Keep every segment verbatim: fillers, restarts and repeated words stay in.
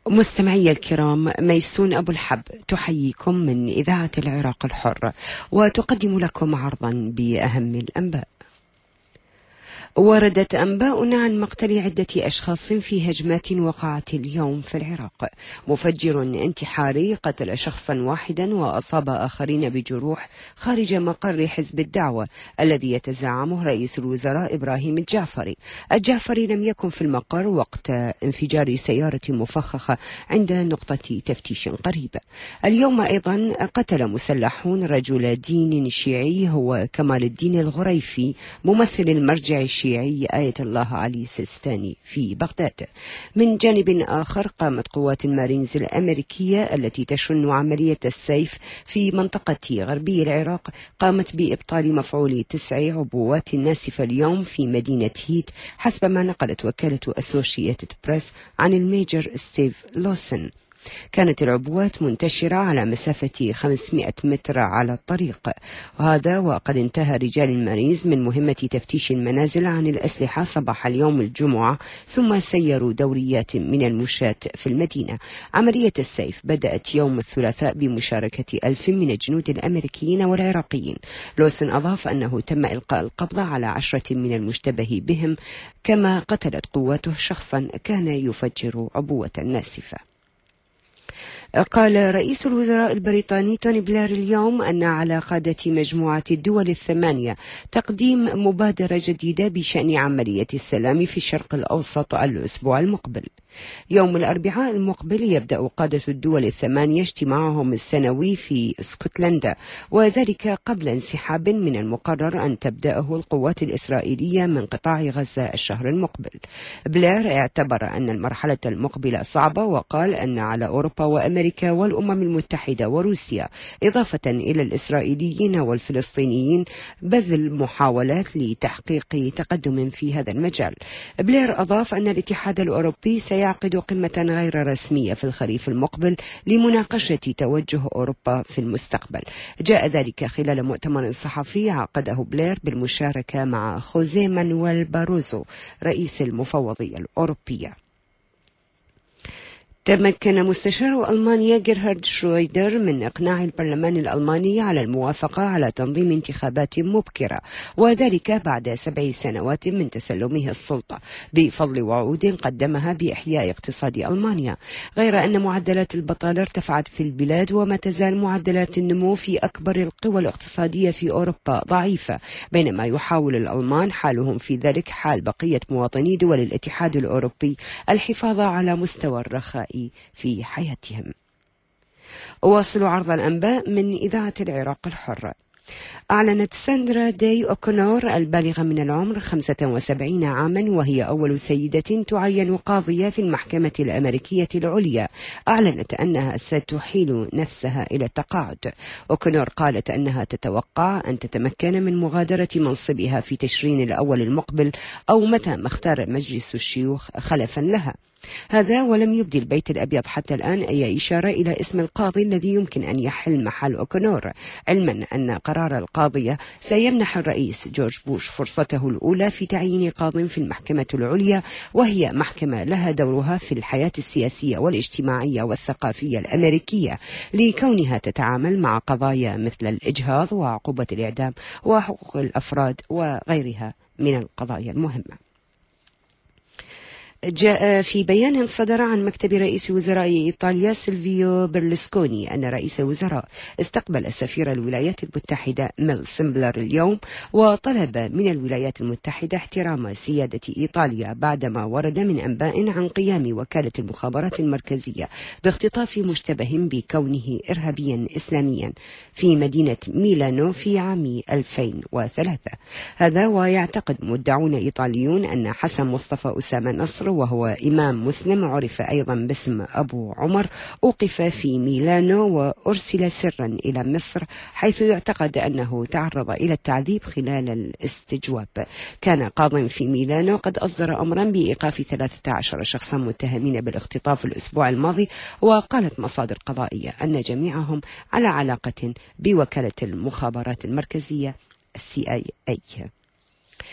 مستمعي الكرام، ميسون أبو الحب تحييكم من إذاعة العراق الحر وتقدم لكم عرضا بأهم الأنباء. وردت أنباء عن مقتل عدة أشخاص في هجمات وقعت اليوم في العراق. مفجر انتحاري قتل شخصا واحدا وأصاب آخرين بجروح خارج مقر حزب الدعوة الذي يتزعمه رئيس الوزراء إبراهيم الجعفري. الجعفري لم يكن في المقر وقت انفجار سيارة مفخخة عند نقطة تفتيش قريبة. اليوم أيضا قتل مسلحون رجل دين شيعي هو كمال الدين الغريفي ممثل المرجع الشيعي آية الله علي سيستاني في بغداد. من جانب آخر قامت قوات المارينز الأمريكية التي تشن عملية السيف في منطقة غربي العراق قامت بإبطال مفعول تسع عبوات ناسفة اليوم في مدينة هيت حسب ما نقلت وكالة أسوشيتد بريس عن الميجر ستيف لوسن. كانت العبوات منتشرة على مسافة خمسمائة متر على الطريق، وهذا وقد انتهى رجال المارينز من مهمة تفتيش المنازل عن الأسلحة صباح اليوم الجمعة، ثم سيروا دوريات من المشاة في المدينة. عملية السيف بدأت يوم الثلاثاء بمشاركة ألف من الجنود الأمريكيين والعراقيين. لوسن أضاف أنه تم إلقاء القبض على عشرة من المشتبه بهم، كما قتلت قواته شخصا كان يفجر عبوة ناسفة. قال رئيس الوزراء البريطاني توني بلير اليوم أن على قادة مجموعة الدول الثمانية تقديم مبادرة جديدة بشأن عملية السلام في الشرق الأوسط الأسبوع المقبل. يوم الأربعاء المقبل يبدأ قادة الدول الثمانية اجتماعهم السنوي في اسكتلندا، وذلك قبل انسحاب من المقرر أن تبدأه القوات الإسرائيلية من قطاع غزة الشهر المقبل. بلير اعتبر أن المرحلة المقبلة صعبة، وقال أن على أوروبا وأمريكا والأمم المتحدة وروسيا إضافة إلى الإسرائيليين والفلسطينيين بذل محاولات لتحقيق تقدم في هذا المجال. بلير أضاف أن الاتحاد الأوروبي سيعقد قمة غير رسمية في الخريف المقبل لمناقشة توجه أوروبا في المستقبل. جاء ذلك خلال مؤتمر صحفي عقده بلير بالمشاركة مع خوزيه مانويل باروزو رئيس المفوضية الأوروبية. تمكن مستشار ألمانيا جيرهارد شرويدر من إقناع البرلمان الألماني على الموافقة على تنظيم انتخابات مبكرة، وذلك بعد سبع سنوات من تسلمه السلطة بفضل وعود قدمها بإحياء اقتصاد ألمانيا. غير أن معدلات البطالة ارتفعت في البلاد، وما تزال معدلات النمو في أكبر القوى الاقتصادية في أوروبا ضعيفة، بينما يحاول الألمان حالهم في ذلك حال بقية مواطني دول الاتحاد الأوروبي الحفاظ على مستوى الرخاء في حياتهم. أواصل عرض الأنباء من إذاعة العراق الحر. أعلنت ساندرا داي أوكونور البالغة من العمر خمسة وسبعين عاما، وهي أول سيدة تعين قاضية في المحكمة الأمريكية العليا، أعلنت أنها ستحيل نفسها إلى التقاعد. أوكونور قالت أنها تتوقع أن تتمكن من مغادرة منصبها في تشرين الأول المقبل أو متى ما اختار مجلس الشيوخ خلفا لها. هذا ولم يبدي البيت الأبيض حتى الآن أي إشارة إلى اسم القاضي الذي يمكن أن يحل محل أوكونور، علما أن قرار القاضية سيمنح الرئيس جورج بوش فرصته الأولى في تعيين قاض في المحكمة العليا، وهي محكمة لها دورها في الحياة السياسية والاجتماعية والثقافية الأمريكية، لكونها تتعامل مع قضايا مثل الإجهاض وعقوبة الإعدام وحقوق الأفراد وغيرها من القضايا المهمة. جاء في بيان صدر عن مكتب رئيس وزراء إيطاليا سيلفيو برلسكوني أن رئيس الوزراء استقبل سفير الولايات المتحدة ميل سيمبلر اليوم، وطلب من الولايات المتحدة احترام سيادة إيطاليا بعدما ورد من أنباء عن قيام وكالة المخابرات المركزية باختطاف مشتبه بكونه إرهابيا إسلاميا في مدينة ميلانو في عام ألفين وثلاثة. هذا ويعتقد مدعون إيطاليون أن حسن مصطفى أسامة نصر، وهو إمام مسلم عرف أيضا باسم أبو عمر، أوقف في ميلانو وأرسل سرا إلى مصر، حيث يعتقد أنه تعرض إلى التعذيب خلال الاستجواب. كان قاض في ميلانو قد أصدر أمرا بإيقاف ثلاثة عشر شخصا متهمين بالاختطاف الأسبوع الماضي، وقالت مصادر قضائية أن جميعهم على علاقة بوكالة المخابرات المركزية السي آي إيه.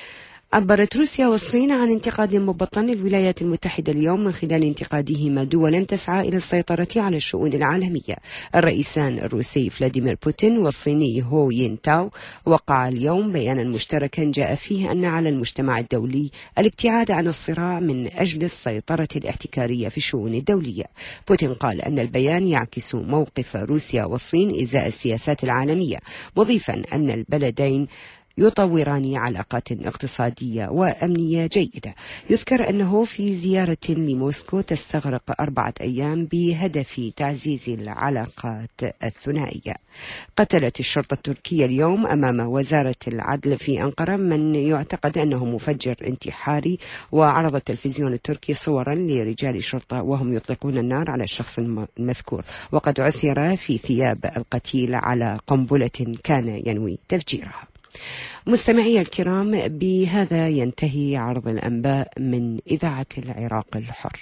عبرت روسيا والصين عن انتقاد مبطن للولايات المتحدة اليوم من خلال انتقادهما دولا تسعى إلى السيطرة على الشؤون العالمية. الرئيسان الروسي فلاديمير بوتين والصيني هو ينتاو وقعا اليوم بيانا مشتركا جاء فيه أن على المجتمع الدولي الابتعاد عن الصراع من أجل السيطرة الاحتكارية في الشؤون الدولية. بوتين قال أن البيان يعكس موقف روسيا والصين إزاء السياسات العالمية، مضيفا أن البلدين يطوران علاقات اقتصادية وأمنية جيدة. يذكر أنه في زيارة لموسكو تستغرق أربعة أيام بهدف تعزيز العلاقات الثنائية. قتلت الشرطة التركية اليوم أمام وزارة العدل في أنقرة من يعتقد أنه مفجر انتحاري، وعرض التلفزيون التركي صورا لرجال شرطة وهم يطلقون النار على الشخص المذكور، وقد عثر في ثياب القتيل على قنبلة كان ينوي تفجيرها. مستمعي الكرام، بهذا ينتهي عرض الأنباء من إذاعة العراق الحر.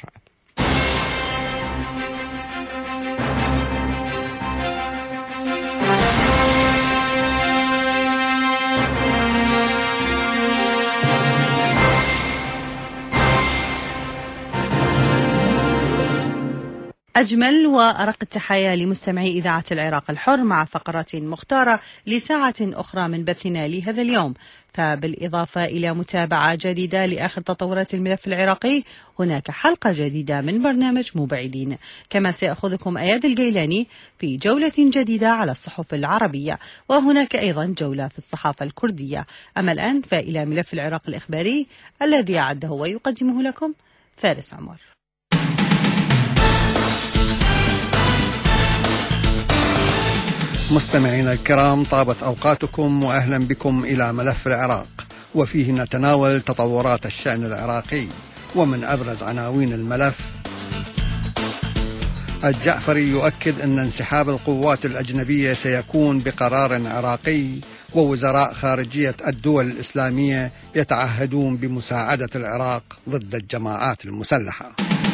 أجمل وأرق التحايا لمستمعي إذاعة العراق الحر مع فقرات مختارة لساعة أخرى من بثنا لهذا اليوم. فبالإضافة إلى متابعة جديدة لآخر تطورات الملف العراقي، هناك حلقة جديدة من برنامج مبعدين. كما سيأخذكم أياد الجيلاني في جولة جديدة على الصحف العربية، وهناك أيضا جولة في الصحافة الكردية. أما الآن فإلى ملف العراق الإخباري الذي أعده ويقدمه لكم فارس عمر. مستمعينا الكرام، طابت أوقاتكم وأهلا بكم إلى ملف العراق، وفيه نتناول تطورات الشأن العراقي. ومن أبرز عناوين الملف: الجعفري يؤكد أن انسحاب القوات الأجنبية سيكون بقرار عراقي، ووزراء خارجية الدول الإسلامية يتعهدون بمساعدة العراق ضد الجماعات المسلحة.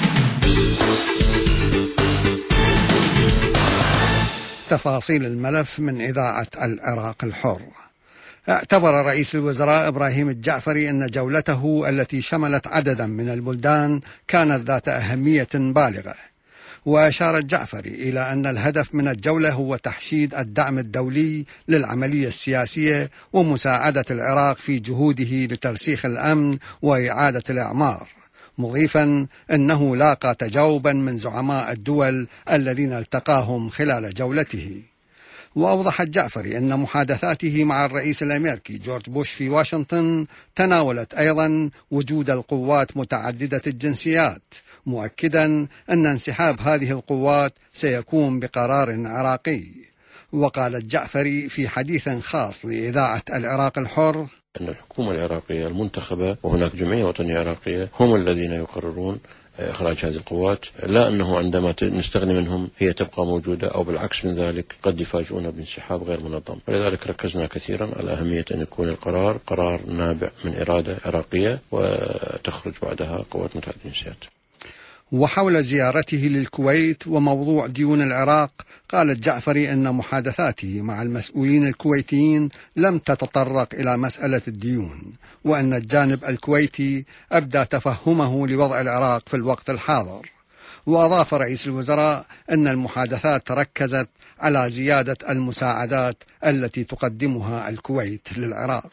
تفاصيل الملف من إذاعة العراق الحر. اعتبر رئيس الوزراء إبراهيم الجعفري أن جولته التي شملت عددا من البلدان كانت ذات أهمية بالغة، وأشار الجعفري إلى أن الهدف من الجولة هو تحشيد الدعم الدولي للعملية السياسية ومساعدة العراق في جهوده لترسيخ الأمن وإعادة الإعمار، مضيفا أنه لاقى تجاوبا من زعماء الدول الذين التقاهم خلال جولته. وأوضح الجعفري أن محادثاته مع الرئيس الأمريكي جورج بوش في واشنطن تناولت أيضا وجود القوات متعددة الجنسيات، مؤكدا أن انسحاب هذه القوات سيكون بقرار عراقي. وقال الجعفري في حديث خاص لإذاعة العراق الحر أن الحكومة العراقية المنتخبة وهناك جمعية وطنية عراقية هم الذين يقررون إخراج هذه القوات، لا أنه عندما نستغني منهم هي تبقى موجودة، أو بالعكس من ذلك قد يفاجئون بانسحاب غير منظم. ولذلك ركزنا كثيرا على أهمية أن يكون القرار قرار نابع من إرادة عراقية وتخرج بعدها قوات متعددة الجنسيات. وحول زيارته للكويت وموضوع ديون العراق، قال الجعفري أن محادثاته مع المسؤولين الكويتيين لم تتطرق إلى مسألة الديون، وأن الجانب الكويتي أبدى تفهمه لوضع العراق في الوقت الحاضر. وأضاف رئيس الوزراء أن المحادثات تركزت على زيادة المساعدات التي تقدمها الكويت للعراق.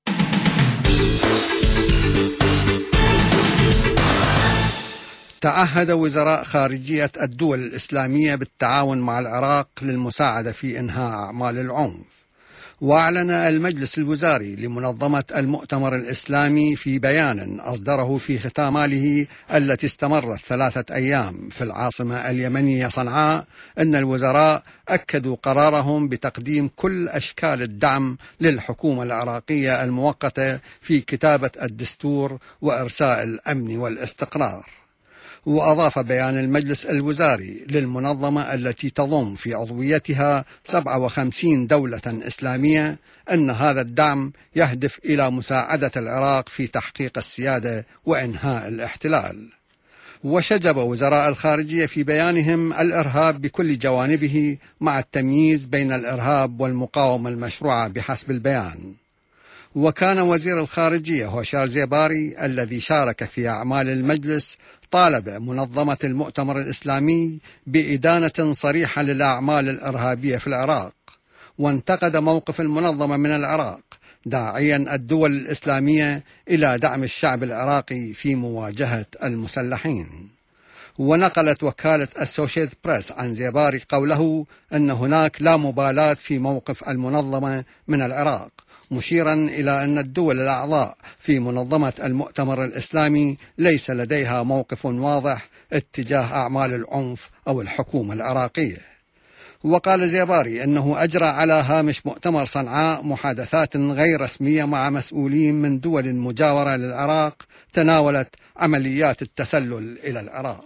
تعهد وزراء خارجية الدول الإسلامية بالتعاون مع العراق للمساعدة في إنهاء أعمال العنف. وأعلن المجلس الوزاري لمنظمة المؤتمر الإسلامي في بيان أصدره في ختاماله التي استمرت ثلاثة أيام في العاصمة اليمنية صنعاء أن الوزراء أكدوا قرارهم بتقديم كل أشكال الدعم للحكومة العراقية المؤقتة في كتابة الدستور وإرساء الأمن والاستقرار. وأضاف بيان المجلس الوزاري للمنظمة التي تضم في عضويتها سبعة وخمسين دولة إسلامية أن هذا الدعم يهدف إلى مساعدة العراق في تحقيق السيادة وإنهاء الاحتلال. وشجب وزراء الخارجية في بيانهم الإرهاب بكل جوانبه مع التمييز بين الإرهاب والمقاومة المشروعة بحسب البيان. وكان وزير الخارجية هوشار زيباري الذي شارك في أعمال المجلس طالب منظمة المؤتمر الإسلامي بإدانة صريحة للأعمال الإرهابية في العراق، وانتقد موقف المنظمة من العراق داعيا الدول الإسلامية إلى دعم الشعب العراقي في مواجهة المسلحين. ونقلت وكالة أسوشيتد بريس عن زيباري قوله أن هناك لا مبالاة في موقف المنظمة من العراق، مشيرا إلى أن الدول الأعضاء في منظمة المؤتمر الإسلامي ليس لديها موقف واضح اتجاه أعمال العنف أو الحكومة العراقية. وقال زيباري أنه أجرى على هامش مؤتمر صنعاء محادثات غير رسمية مع مسؤولين من دول مجاورة للعراق تناولت عمليات التسلل إلى العراق.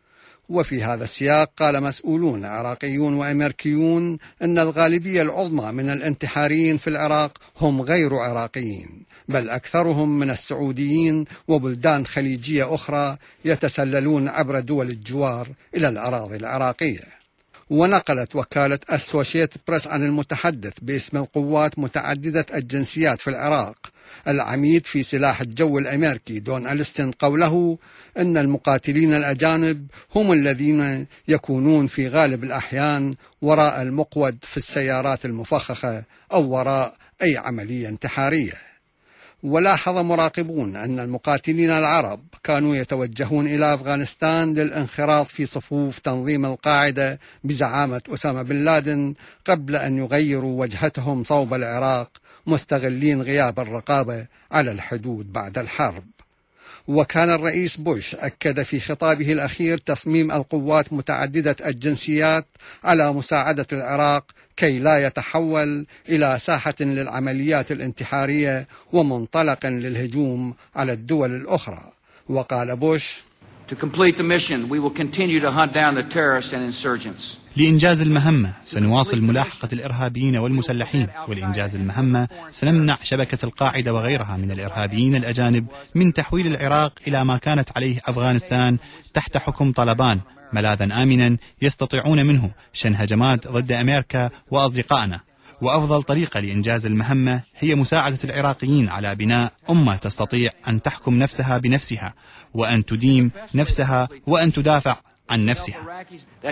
وفي هذا السياق قال مسؤولون عراقيون وأمريكيون أن الغالبية العظمى من الانتحاريين في العراق هم غير عراقيين، بل أكثرهم من السعوديين وبلدان خليجية أخرى يتسللون عبر دول الجوار إلى الأراضي العراقية. ونقلت وكالة أسوشيتد بريس عن المتحدث باسم القوات متعددة الجنسيات في العراق العميد في سلاح الجو الأمريكي دون ألستن قوله أن المقاتلين الأجانب هم الذين يكونون في غالب الأحيان وراء المقود في السيارات المفخخة أو وراء أي عملية انتحارية. ولاحظ مراقبون أن المقاتلين العرب كانوا يتوجهون إلى أفغانستان للانخراط في صفوف تنظيم القاعدة بزعامة أسامة بن لادن قبل أن يغيروا وجهتهم صوب العراق، مستغلين غياب الرقابة على الحدود بعد الحرب. وكان الرئيس بوش أكد في خطابه الأخير تصميم القوات متعددة الجنسيات على مساعدة العراق كي لا يتحول إلى ساحة للعمليات الانتحارية ومنطلق للهجوم على الدول الأخرى. وقال بوش: To complete the mission, we will continue to hunt down the terrorists and insurgents. لإنجاز المهمة سنواصل ملاحقة الإرهابيين والمسلحين، ولإنجاز المهمة سنمنع شبكة القاعدة وغيرها من الإرهابيين الأجانب من تحويل العراق إلى ما كانت عليه أفغانستان تحت حكم طالبان، ملاذا آمنا يستطيعون منه شن هجمات ضد أمريكا وأصدقائنا. وأفضل طريقة لإنجاز المهمة هي مساعدة العراقيين على بناء أمة تستطيع أن تحكم نفسها بنفسها، وأن تديم نفسها، وأن تدافع عن نفسها.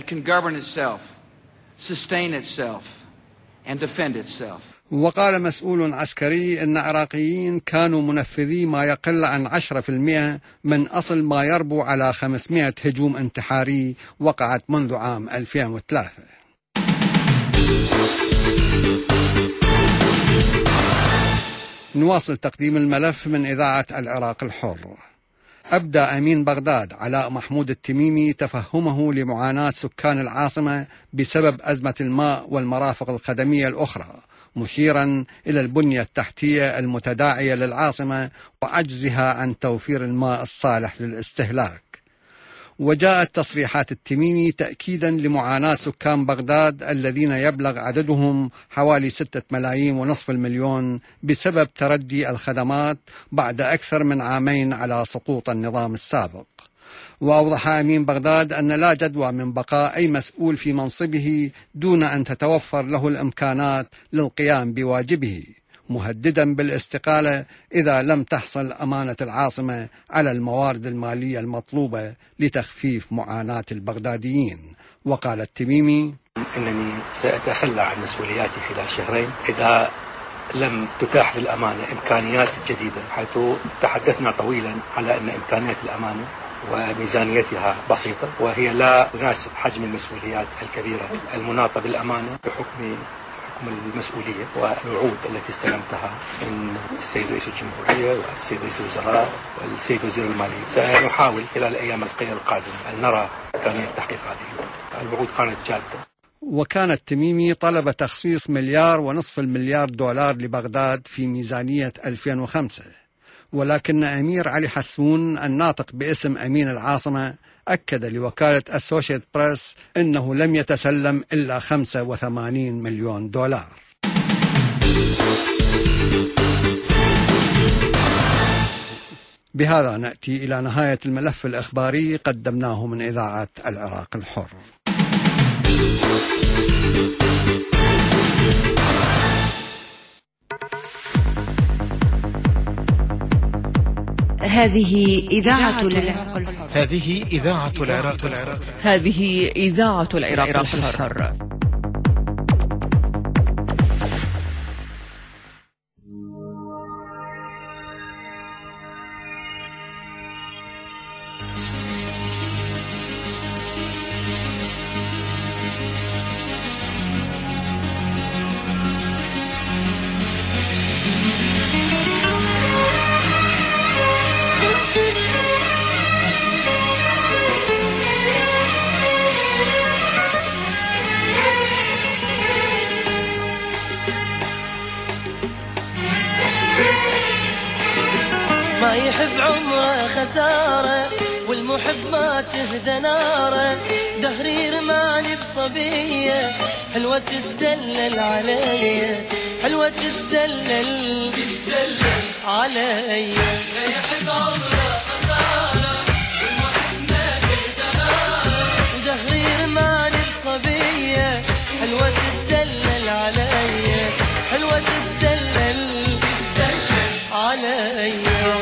وقال مسؤول عسكري أن العراقيين كانوا منفذي ما يقل عن عشرة بالمئة من أصل ما يربو على خمسمئة هجوم انتحاري وقعت منذ عام ألفين وثلاثة. نواصل تقديم الملف من إذاعة العراق الحر. أبدى أمين بغداد علاء محمود التميمي تفهمه لمعاناة سكان العاصمة بسبب أزمة الماء والمرافق الخدمية الأخرى، مشيرا إلى البنية التحتية المتداعية للعاصمة وعجزها عن توفير الماء الصالح للاستهلاك. وجاءت تصريحات التميمي تأكيدا لمعاناة سكان بغداد الذين يبلغ عددهم حوالي ستة ملايين ونصف المليون بسبب تردي الخدمات بعد أكثر من عامين على سقوط النظام السابق. وأوضح أمين بغداد أن لا جدوى من بقاء أي مسؤول في منصبه دون أن تتوفر له الإمكانات للقيام بواجبه، مهددا بالاستقالة إذا لم تحصل أمانة العاصمة على الموارد المالية المطلوبة لتخفيف معاناة البغداديين. وقال التميمي: إنني سأتخلى عن مسؤولياتي خلال شهرين إذا لم تتاح للأمانة إمكانيات جديدة، حيث تحدثنا طويلا على أن إمكانيات الأمانة وميزانيتها بسيطة، وهي لا تناسب حجم المسؤوليات الكبيرة المناطة بالأمانة بحكم المسؤولية والوعود التي استلمتها من السيد رئيس الجمهورية والسيد رئيس الوزراء والسيد وزير المالية. سنحاول خلال الأيام القادمة أن نرى إمكانية تحقيق هذه الوعود، كانت جادة. وكان التميمي طلب تخصيص مليار ونصف المليار دولار لبغداد في ميزانية ألفين وخمسة، ولكن أمير علي حسون الناطق باسم أمين العاصمة أكد لوكالة أسوشيتد بريس أنه لم يتسلم إلا خمسة وثمانين مليون دولار. بهذا نأتي إلى نهاية الملف الإخباري قدمناه من إذاعة العراق الحر. هذه إذاعة العراق الحر. هذه إذاعة العراق الحر. هذه إذاعة العراق الحر. ما يحب عمره خسارة والمحب ما تهدى ناره، دهري رماني بصبية حلوة تدلل علي، حلوة تدلل علي. ما يحب عمره خسارة والمحب ما تهدى ناره، ودهري رماني بصبية حلوة تدلل علي، حلوة تدلل علي.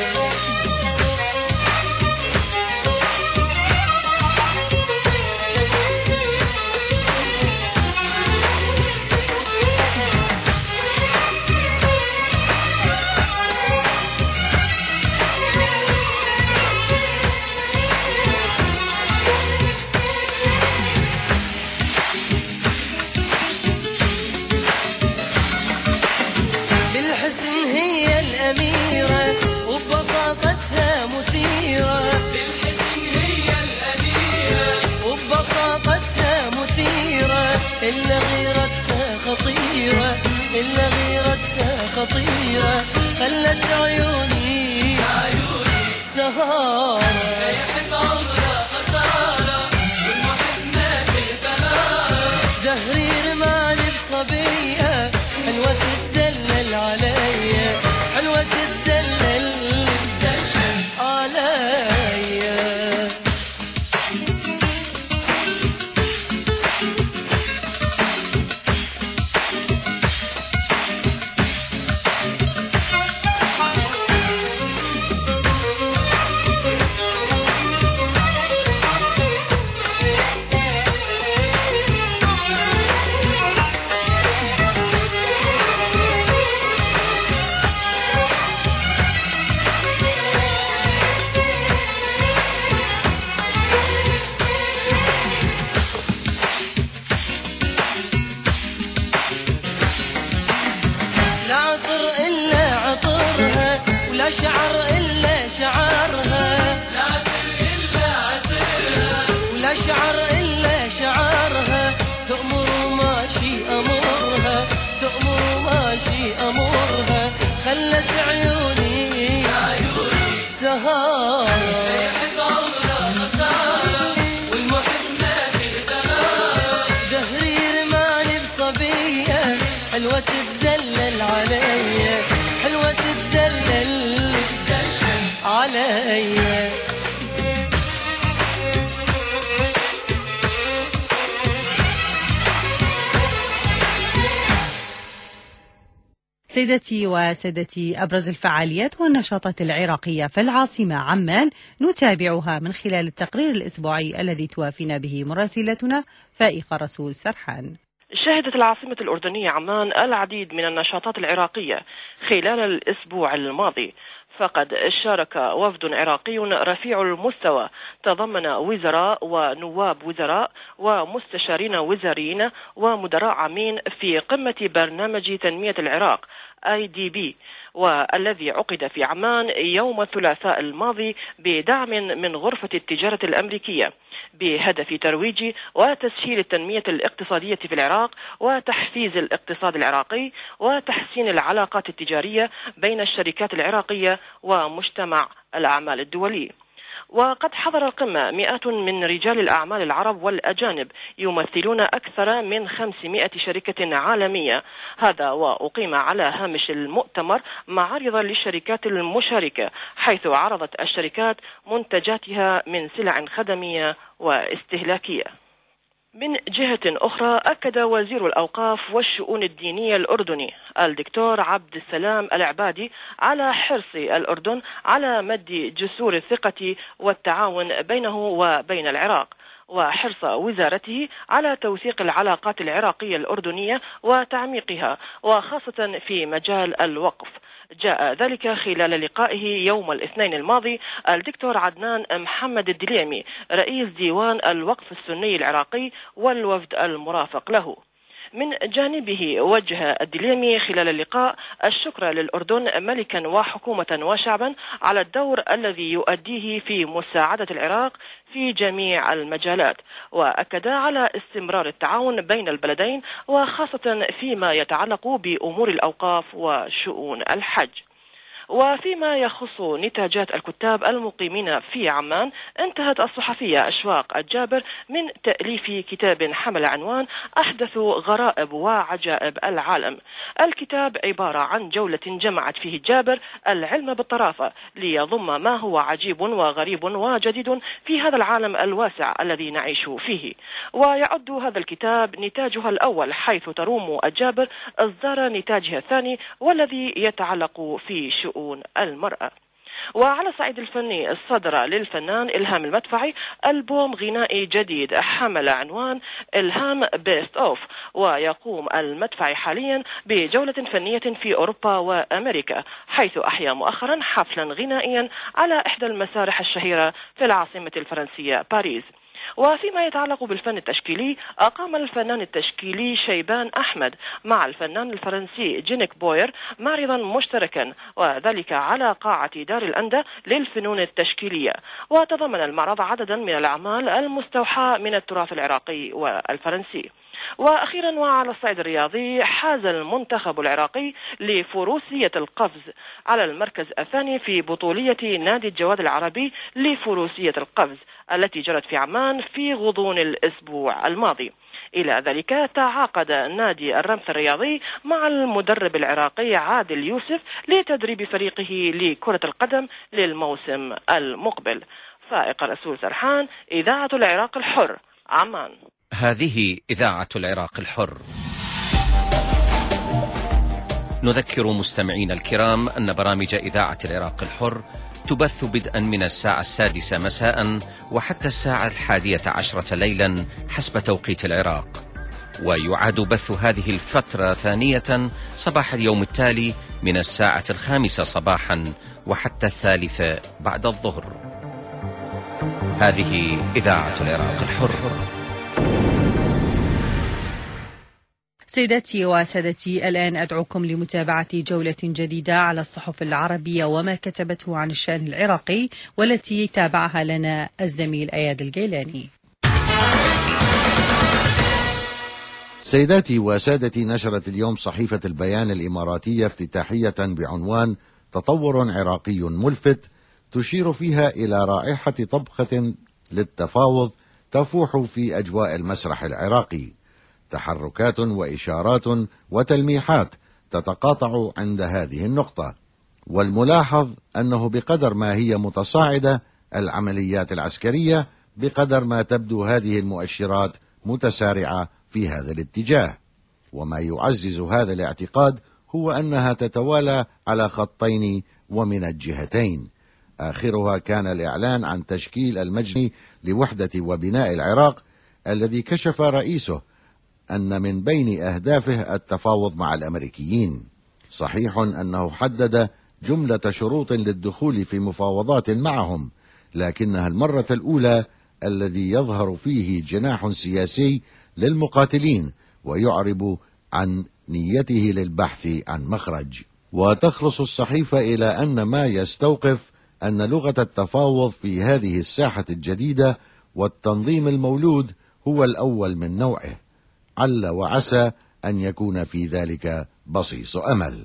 بالحسن هي الأميرة وببساطتها مثيرة، بالحسن هي الأميرة وببساطتها مثيرة، إلا غيرتها خطيرة، إلا غيرتها خطيرة، خلت عيوني عيوني سهارة. يحب عمره خسارة والمحب ما تهدى ناره، دهري رماني بصبية حلوة تدلل علي، حلوة تدلل علي. لا عطر إلا عطرها ولا شعر إلا شعرها، لا عطر إلا عطرها ولا شعر إلا شعرها، تأمر ماشي أمرها، تأمر ماشي أمرها، خلت عيوني عيوني سهارة. يحب عمره خسارة والمحب ما تهدى ناره، دهري رماني بصبية حلوة تدلل علي، حلوة تدلل علي. سيدتي وسادتي، أبرز الفعاليات والنشاطات العراقية في العاصمة عمان نتابعها من خلال التقرير الأسبوعي الذي توافينا به مراسلتنا فائقة رسول سرحان. شهدت العاصمة الأردنية عمان العديد من النشاطات العراقية خلال الأسبوع الماضي، فقد شارك وفد عراقي رفيع المستوى تضمن وزراء ونواب وزراء ومستشارين وزاريين ومدراء عامين في قمة برنامج تنمية العراق آي دي بي، والذي عقد في عمان يوم الثلاثاء الماضي بدعم من غرفة التجارة الأمريكية بهدف ترويج وتسهيل التنمية الاقتصادية في العراق وتحفيز الاقتصاد العراقي وتحسين العلاقات التجارية بين الشركات العراقية ومجتمع الأعمال الدولي. وقد حضر القمة مئات من رجال الأعمال العرب والأجانب يمثلون أكثر من خمسمائة شركة عالمية، هذا وأقيم على هامش المؤتمر معارض للشركات المشاركة، حيث عرضت الشركات منتجاتها من سلع خدمية واستهلاكية. من جهة أخرى، أكد وزير الأوقاف والشؤون الدينية الأردني الدكتور عبد السلام العبادي على حرص الأردن على مد جسور الثقة والتعاون بينه وبين العراق، وحرص وزارته على توثيق العلاقات العراقية الأردنية وتعميقها، وخاصة في مجال الوقف. جاء ذلك خلال لقائه يوم الاثنين الماضي الدكتور عدنان محمد الدليمي رئيس ديوان الوقف السني العراقي والوفد المرافق له. من جانبه وجه الدليمي خلال اللقاء الشكر للأردن ملكا وحكومة وشعبا على الدور الذي يؤديه في مساعدة العراق في جميع المجالات، وأكد على استمرار التعاون بين البلدين وخاصة فيما يتعلق بأمور الأوقاف وشؤون الحج. وفيما يخص نتاجات الكتاب المقيمين في عمان، انتهت الصحفية أشواق الجابر من تأليف كتاب حمل عنوان أحدث غرائب وعجائب العالم. الكتاب عبارة عن جولة جمعت فيه الجابر العلم بالطرافة ليضم ما هو عجيب وغريب وجديد في هذا العالم الواسع الذي نعيش فيه. ويعد هذا الكتاب نتاجها الأول، حيث تروم الجابر إصدار نتاجها الثاني والذي يتعلق في شؤون المرأة. وعلى الصعيد الفني، صدر للفنان إلهام المدفعي ألبوم غنائي جديد حمل عنوان إلهام بيست أوف، ويقوم المدفعي حاليا بجولة فنية في أوروبا وأمريكا، حيث أحيا مؤخرا حفلا غنائيا على إحدى المسارح الشهيرة في العاصمة الفرنسية باريس. وفيما يتعلق بالفن التشكيلي، أقام الفنان التشكيلي شيبان أحمد مع الفنان الفرنسي جينيك بوير معرضا مشتركا، وذلك على قاعة دار الأندى للفنون التشكيلية، وتضمن المعرض عددا من الأعمال المستوحاة من التراث العراقي والفرنسي. وأخيرا، وعلى الصعيد الرياضي، حاز المنتخب العراقي لفروسية القفز على المركز الثاني في بطولية نادي الجواد العربي لفروسية القفز التي جرت في عمان في غضون الأسبوع الماضي. إلى ذلك تعاقد نادي الرمث الرياضي مع المدرب العراقي عادل يوسف لتدريب فريقه لكرة القدم للموسم المقبل. فائق رسول سرحان، إذاعة العراق الحر، عمان. هذه إذاعة العراق الحر. نذكر مستمعين الكرام أن برامج إذاعة العراق الحر تبث بدءا من الساعة السادسة مساء وحتى الساعة الحادية عشرة ليلا حسب توقيت العراق، ويعاد بث هذه الفترة ثانية صباح اليوم التالي من الساعة الخامسة صباحا وحتى الثالثة بعد الظهر. هذه إذاعة العراق الحر. سيداتي وسادتي، الآن أدعوكم لمتابعة جولة جديدة على الصحف العربية وما كتبته عن الشأن العراقي، والتي تابعها لنا الزميل أياد الجيلاني. سيداتي وسادتي، نشرت اليوم صحيفة البيان الإماراتية افتتاحية بعنوان تطور عراقي ملفت، تشير فيها إلى رائحة طبخة للتفاوض تفوح في أجواء المسرح العراقي. تحركات وإشارات وتلميحات تتقاطع عند هذه النقطة، والملاحظ أنه بقدر ما هي متصاعدة العمليات العسكرية بقدر ما تبدو هذه المؤشرات متسارعة في هذا الاتجاه. وما يعزز هذا الاعتقاد هو أنها تتوالى على خطين ومن الجهتين، آخرها كان الإعلان عن تشكيل المجلس لوحدة وبناء العراق، الذي كشف رئيسه أن من بين أهدافه التفاوض مع الأمريكيين. صحيح أنه حدد جملة شروط للدخول في مفاوضات معهم، لكنها المرة الأولى الذي يظهر فيه جناح سياسي للمقاتلين ويعرب عن نيته للبحث عن مخرج. وتخلص الصحيفة إلى أن ما يستوقف أن لغة التفاوض في هذه الساحة الجديدة والتنظيم المولود هو الأول من نوعه، عل وعسى أن يكون في ذلك بصيص أمل.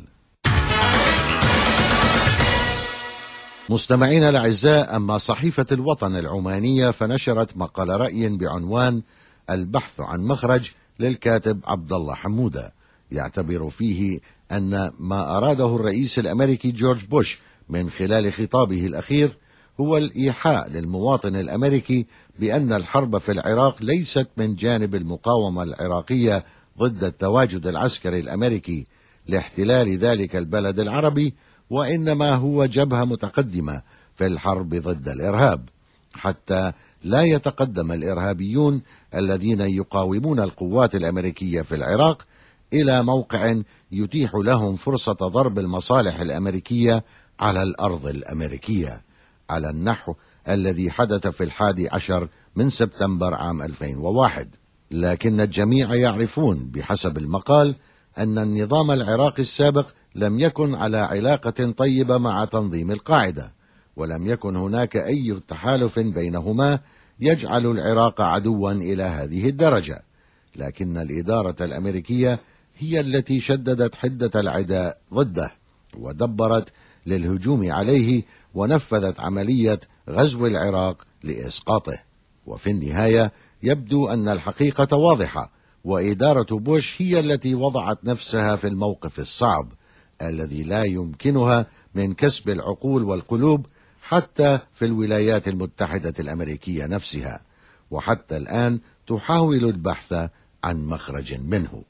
مستمعين الأعزاء، أما صحيفة الوطن العمانية فنشرت مقال رأي بعنوان البحث عن مخرج للكاتب عبد الله حمودة، يعتبر فيه أن ما أراده الرئيس الأمريكي جورج بوش من خلال خطابه الأخير هو الإيحاء للمواطن الأمريكي بأن الحرب في العراق ليست من جانب المقاومة العراقية ضد التواجد العسكري الأمريكي لاحتلال ذلك البلد العربي، وإنما هو جبهة متقدمة في الحرب ضد الإرهاب، حتى لا يتقدم الإرهابيون الذين يقاومون القوات الأمريكية في العراق إلى موقع يتيح لهم فرصة ضرب المصالح الأمريكية على الأرض الأمريكية، على النحو الذي حدث في الحادي عشر من سبتمبر عام ألفين وواحد. لكن الجميع يعرفون بحسب المقال أن النظام العراقي السابق لم يكن على علاقة طيبة مع تنظيم القاعدة، ولم يكن هناك أي تحالف بينهما يجعل العراق عدوا إلى هذه الدرجة، لكن الإدارة الأمريكية هي التي شددت حدة العداء ضده ودبرت للهجوم عليه ونفذت عملية غزو العراق لإسقاطه. وفي النهاية يبدو أن الحقيقة واضحة، وإدارة بوش هي التي وضعت نفسها في الموقف الصعب الذي لا يمكنها من كسب العقول والقلوب حتى في الولايات المتحدة الأمريكية نفسها، وحتى الآن تحاول البحث عن مخرج منه.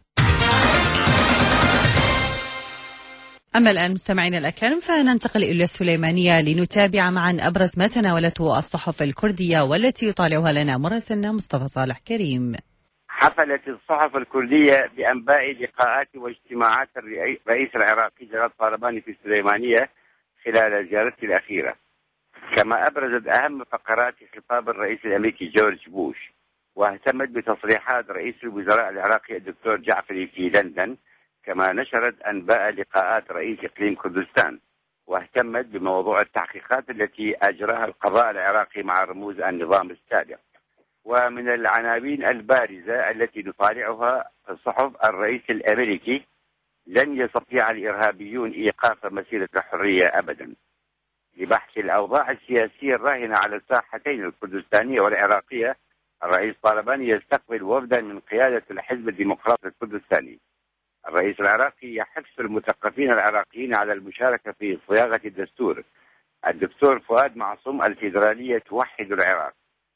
أما الآن مستمعينا الأكارم فننتقل إلى السليمانية لنتابع معا أبرز ما تناولته الصحف الكردية والتي يطالعها لنا مراسلنا مصطفى صالح كريم. حفلت الصحف الكردية بأنباء لقاءات واجتماعات الرئيس العراقي جلال طالباني في السليمانية خلال زيارته الأخيرة، كما أبرزت أهم فقرات خطاب الرئيس الأمريكي جورج بوش، واهتمت بتصريحات رئيس الوزراء العراقي الدكتور جعفري في لندن، كما نشرت أنباء لقاءات رئيس إقليم كردستان، واهتمت بموضوع التحقيقات التي أجراها القضاء العراقي مع رموز النظام السابق. ومن العناوين البارزة التي نطالعها في الصحف: الرئيس الأمريكي: لن يستطيع الإرهابيون إيقاف مسيرة الحرية أبدا. لبحث الأوضاع السياسية الراهنة على الساحتين الكردستانية والعراقية، الرئيس طالباني يستقبل وفدا من قيادة الحزب الديمقراطي الكردستاني. الرئيس العراقي يحث المثقفين العراقيين على المشاركة في صياغة الدستور. الدكتور فؤاد معصوم: الفيدرالية توحد العراق.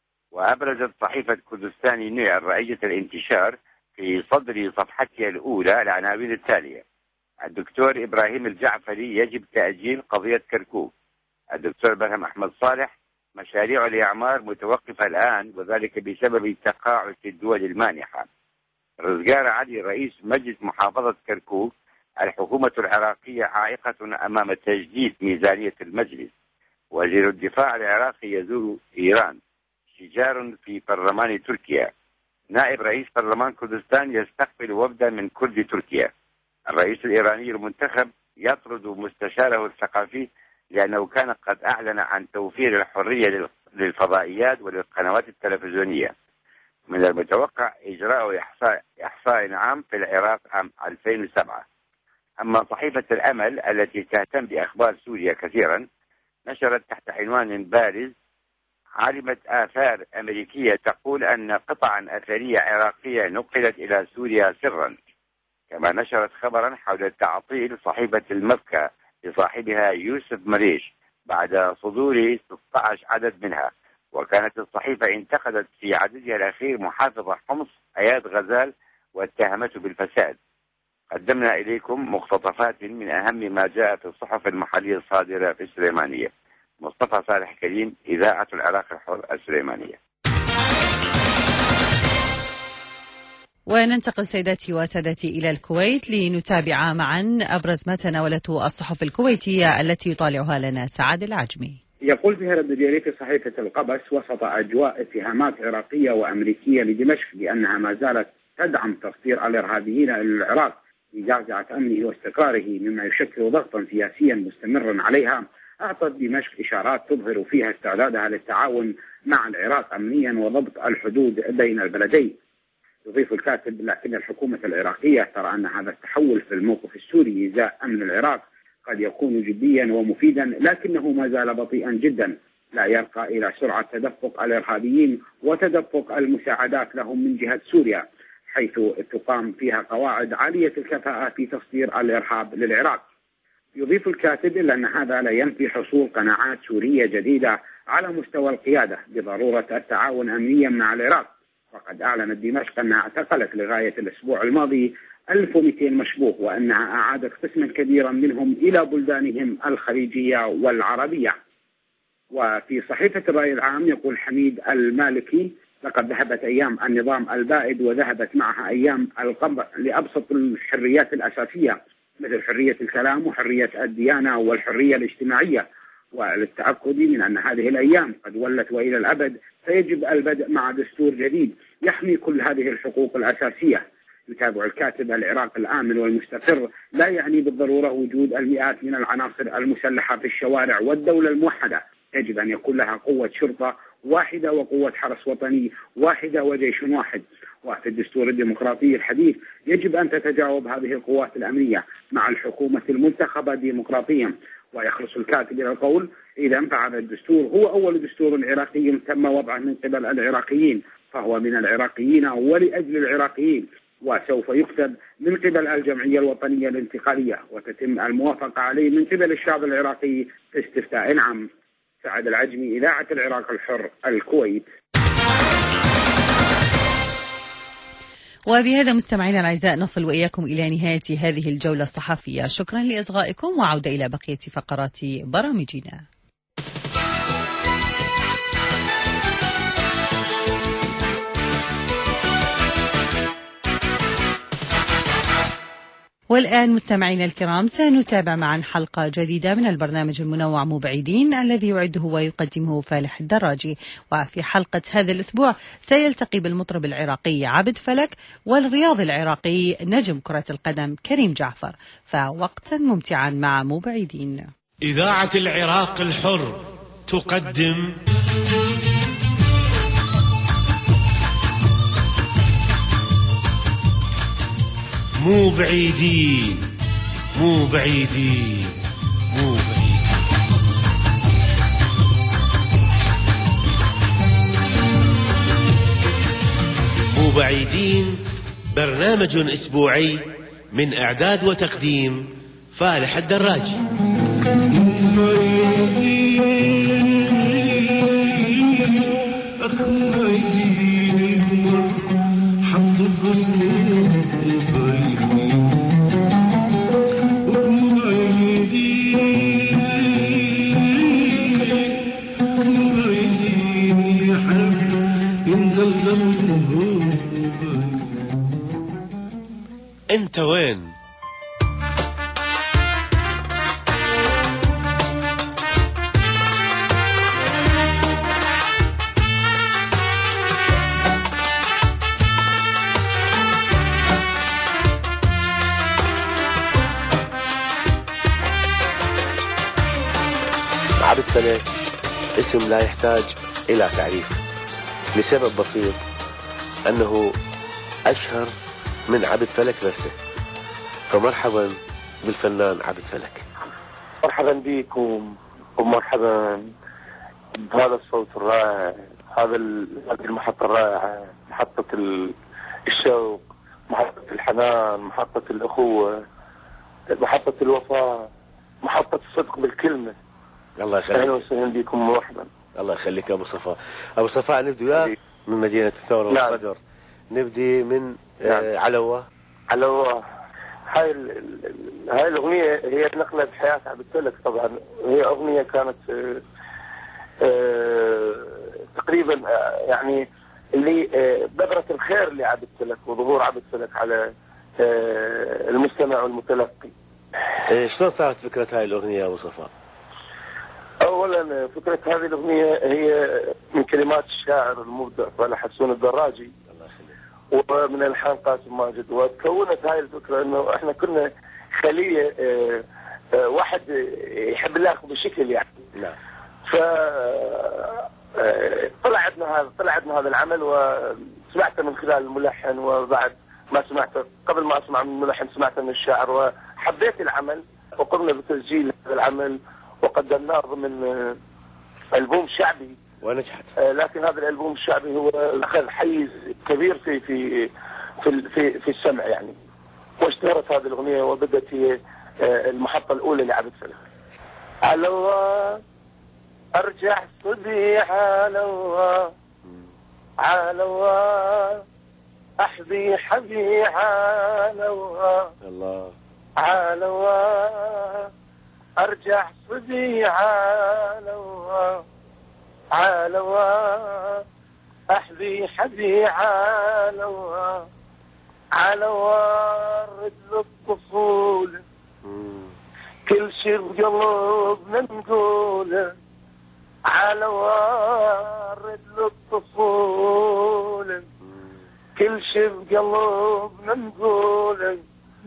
وأبرزت صحيفة كردستاني نوع رأية الانتشار في صدر صفحتها الأولى العناوين التالية: الدكتور إبراهيم الجعفري: يجب تأجيل قضية كركوك. الدكتور برهم أحمد صالح: مشاريع الإعمار متوقفة الآن وذلك بسبب تقاعس الدول المانحة. رزقار علي: رئيس مجلس محافظة كركوك: الحكومة العراقية عائقة أمام تجديد ميزانية المجلس. وزير الدفاع العراقي يزور إيران. شجار في برلمان تركيا. نائب رئيس برلمان كردستان يستقبل وفدا من كرد تركيا. الرئيس الإيراني المنتخب يطرد مستشاره الثقافي لأنه كان قد أعلن عن توفير الحرية للفضائيات وللقنوات التلفزيونية. من المتوقع إجراء إحصاء, إحصاء عام في العراق عام ألفين وسبعة. أما صحيفة الأمل التي تهتم بأخبار سوريا كثيرا، نشرت تحت عنوان بارز: علمت آثار أمريكية تقول أن قطعا أثرية عراقية نقلت إلى سوريا سرا. كما نشرت خبرا حول تعطيل صحيفة المبكى لصاحبها يوسف مريش بعد صدور ستة عشر عدد منها، وكانت الصحيفة انتقدت في عددها الأخير محافظة حمص اياد غزال واتهمته بالفساد. قدمنا إليكم مقتطفات من أهم ما جاء في الصحف المحلية الصادرة في السليمانية. مصطفى صالح كريم، إذاعة العراق الحر، السليمانية. وننتقل سيداتي وسادتي إلى الكويت لنتابع معا أبرز ما تناولته الصحف الكويتية التي يطالعها لنا سعد العجمي. يقول فيها الدبيري في صحيفة القبس: وسط أجواء اتهامات عراقية وأمريكية لدمشق بأنها ما زالت تدعم تصدير الإرهابيين إلى العراق لزعزعة أمنه واستقراره مما يشكل ضغطا سياسيا مستمرا عليها، أعطت دمشق إشارات تظهر فيها استعدادها للتعاون مع العراق أمنيا وضبط الحدود بين البلدين. يضيف الكاتب: لكن الحكومة العراقية ترى أن هذا التحول في الموقف السوري إزاء أمن العراق قد يكون جديا ومفيدا، لكنه ما زال بطيئا جدا، لا يرقى إلى سرعة تدفق الإرهابيين وتدفق المساعدات لهم من جهة سوريا، حيث تقام فيها قواعد عالية الكفاءة في تصدير الإرهاب للعراق. يضيف الكاتب إلا أن هذا لا ينفي حصول قناعات سورية جديدة على مستوى القيادة بضرورة التعاون أمنيا مع العراق. وقد أعلنت دمشق أنها اعتقلت لغاية الأسبوع الماضي ألف ومئتين مشبوه، وأنها أعادت قسما كبيرا منهم إلى بلدانهم الخليجية والعربية. وفي صحيفة الرأي العام يقول حميد المالكي: لقد ذهبت أيام النظام البائد وذهبت معها أيام القبض لأبسط الحريات الأساسية مثل حرية الكلام وحرية الديانة والحرية الاجتماعية. وللتأكد من أن هذه الأيام قد ولت وإلى الأبد فيجب البدء مع دستور جديد يحمي كل هذه الحقوق الأساسية. يتابع الكاتب: العراق الآمن والمستقر لا يعني بالضرورة وجود المئات من العناصر المسلحة في الشوارع، والدولة الموحدة يجب أن يكون لها قوة شرطة واحدة وقوة حرس وطني واحدة وجيش واحد. وفي الدستور الديمقراطي الحديث يجب أن تتجاوب هذه القوات الأمنية مع الحكومة المنتخبة ديمقراطيا. ويخلص الكاتب إلى القول: إذا فهذا الدستور هو أول دستور عراقي تم وضعه من قبل العراقيين، فهو من العراقيين ولأجل العراقيين، وسوف يكتب من قبل الجمعية الوطنية الانتقالية، وتتم الموافقة عليه من قبل الشعب العراقي في استفتاء عام. سعد العجمي، إذاعة العراق الحر، الكويت. وبهذا مستمعينا الأعزاء نصل وإياكم إلى نهاية هذه الجولة الصحفية. شكرا لإصغائكم، وعودة إلى بقية فقرات برامجنا. والآن مستمعينا الكرام سنتابع معا حلقة جديدة من البرنامج المنوع مبعدين الذي يعده ويقدمه فالح الدراجي. وفي حلقة هذا الأسبوع سيلتقي بالمطرب العراقي عبد فلك والرياضي العراقي نجم كرة القدم كريم جعفر. فوقتا ممتعا مع مبعدين. إذاعة العراق الحر تقدم مو بعيدين مو بعيدين مو بعيدين. مو بعيدين برنامج أسبوعي من إعداد وتقديم فالح الدراجي. انت وين؟ عبد فلك اسم لا يحتاج إلى تعريف لسبب بسيط، أنه أشهر من عبد فلك نفسه. فمرحبا بالفنان عبد فلك. مرحبا بكم ومرحبا بهذا الصوت الرائع، هذا هذه المحطة الرائعة، محطة الشوق، محطة الحنان، محطة الأخوة، محطة الوفاء، محطة الصدق بالكلمة. الله يخليك. أهلا وسهلا بكم ومرحبا. الله يخليك أبو صفاء. أبو صفاء نبدي وياك من مدينة الثورة نعم. والصدر. نبدي من نعم. آه علوة. علوة هاي هاي الأغنية هي نقلة حياة عبد فلك. طبعا هي أغنية كانت آه آه تقريبا آه يعني اللي آه بذرة الخير لعبد فلك وظهور عبد فلك على آه المستمع والمتلقي. آه شلون صارت فكرة هاي الأغنية يا أبو صفاء؟ أولا فكرة هذه الأغنية هي من كلمات الشاعر المبدع فالح حسون الدراجي ومن الحان قاسم ماجد. وتكونت هاي الفكرة انه احنا كنا خلية اه اه واحد يحب الله بشكل يعني. نعم. ف طلع عندنا هذا طلع عندنا هذا العمل وسمعته من خلال الملحن، وبعد ما سمعته قبل ما اسمع من الملحن سمعته من الشاعر وحبيت العمل وقمنا بتسجيل هذا العمل وقدمناه ضمن ألبوم شعبي ونجحت. آه لكن هذا الألبوم الشعبي هو أخذ حيز كبير في في في في, في السمع يعني، واشتهرت هذه الأغنية وبدت هي آه المحطة الأولى لعبد فلك. علوة ارجع صدي علوا علوا احذي حذي علوا الله علوا ارجع صدي علوا علوا احذي حذي علوا علوا رد الطفولة كل شي بقلبنا نقوله علوا رد الطفولة كل شي بقلبنا نقوله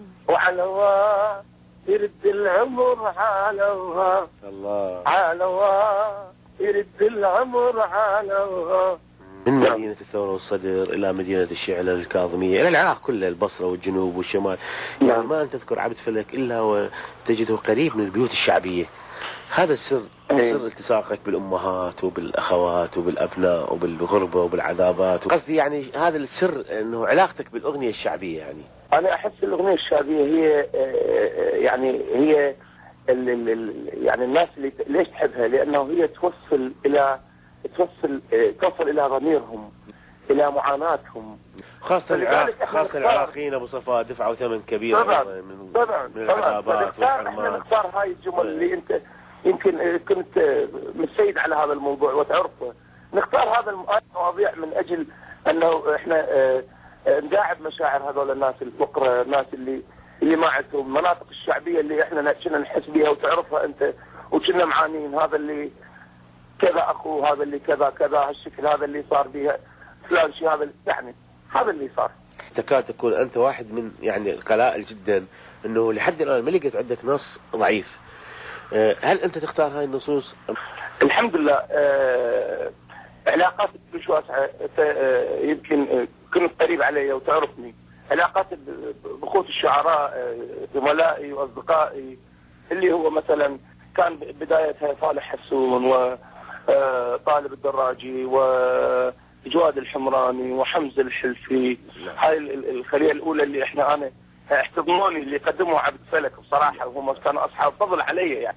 وعلوا يرد العمر علوا الله علوا يرد العمر علوا من مدينة الثورة والصدر إلى مدينة الشعلة الكاظمية إلى العراق كله، البصرة والجنوب والشمال، يعني ما أن تذكر عبد فلك إلا وتجده قريب من البيوت الشعبية. هذا السر، سر التصاقك بالأمهات وبالأخوات وبالأبناء وبالغربة وبالعذابات. قصدي يعني هذا السر أنه علاقتك بالأغنية الشعبية. يعني أنا أحس الأغنية الشعبية هي يعني هي ال ال يعني الناس اللي ليش تحبها؟ لأنه هي توصل إلى توصل توصل إلى ضميرهم، إلى معاناتهم، خاصة العراق، خاصة العراقيين أبو صفاء دفعوا ثمن كبير طبعا من, طبعا من العذابات والحرمان. احنا نختار هاي الجمل اللي أنت يمكن كنت متسيد على هذا الموضوع وتعرفه. نختار هذا المواضيع من أجل أنه احنا نداعب مشاعر هذول الناس الفقراء، الناس اللي اللي ما عندهم المناطق الشعبية اللي احنا كنا نحس بها وتعرفها أنت، وكنا معانين هذا اللي كذا أخو، هذا اللي كذا كذا، هالشكل هذا اللي صار بها فلان شيء، هذا يعني هذا اللي صار. تكاد تكون أنت واحد من يعني القلائل جدا أنه لحد الآن ما لقيت عندك نص ضعيف. هل أنت تختار هاي النصوص؟ الحمد لله. أه علاقاتي مش واسعة. أه يمكن كنت قريب علي وتعرفني. علاقاتي بأخوة الشعراء، زملائي وأصدقائي، اللي هو مثلا كان بدايتها صالح حسون وطالب الدراجي وجواد الحمراني وحمزة الحلفي. هاي الخلية الأولى اللي احنا أنا احتضنوني، اللي قدموا عبد فلك بصراحة، وهم كانوا أصحاب فضل علي يعني.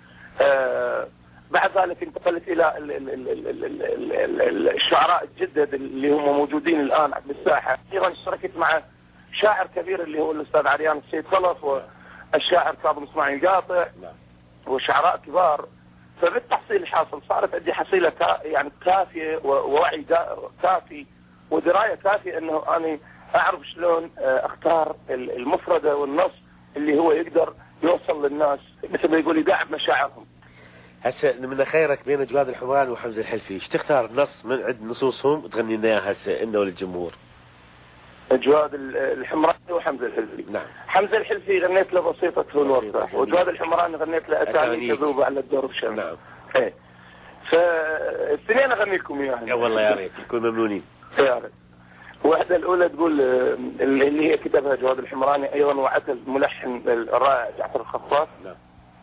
آه بعد ذلك انتقلت إلى ال ال ال ال ال ال ال الشعراء الجدد اللي هم موجودين الآن بالساحة. أيضا اشتركت مع شاعر كبير اللي هو الأستاذ عريان السيد خلف، والشاعر كاظم اسماعيل قاطع، وشعراء كبار. فبالتحصيل الحاصل صارت عندي حصيلة كا يعني كافية ووعي كافي ودراية كافية انه انا اعرف شلون اختار المفردة والنص اللي هو يقدر يوصل للناس مثل ما يقول يداعب مشاعرهم. هسه من خيرك بين جواد الحمراني وحمزة الحلفي، ايش تختار نص من عند نصوصهم تغني لنا اياها هسه انه للجمهور؟ جواد الحمراني وحمزة الحلفي. نعم. حمزة الحلفي غنيت له بسيطة الوصف، وجواد الحمراني غنيت له أتاني كذوب على الدرب شمس. نعم. ايه فالاثنين اغني لكم اياها. يا والله يا ريت نكون ممنونين. يا ريت. واحدة الأولى تقول اللي هي كتبها جواد الحمراني أيضا وعتل ملحن الرائع جعفر الخفاف. نعم.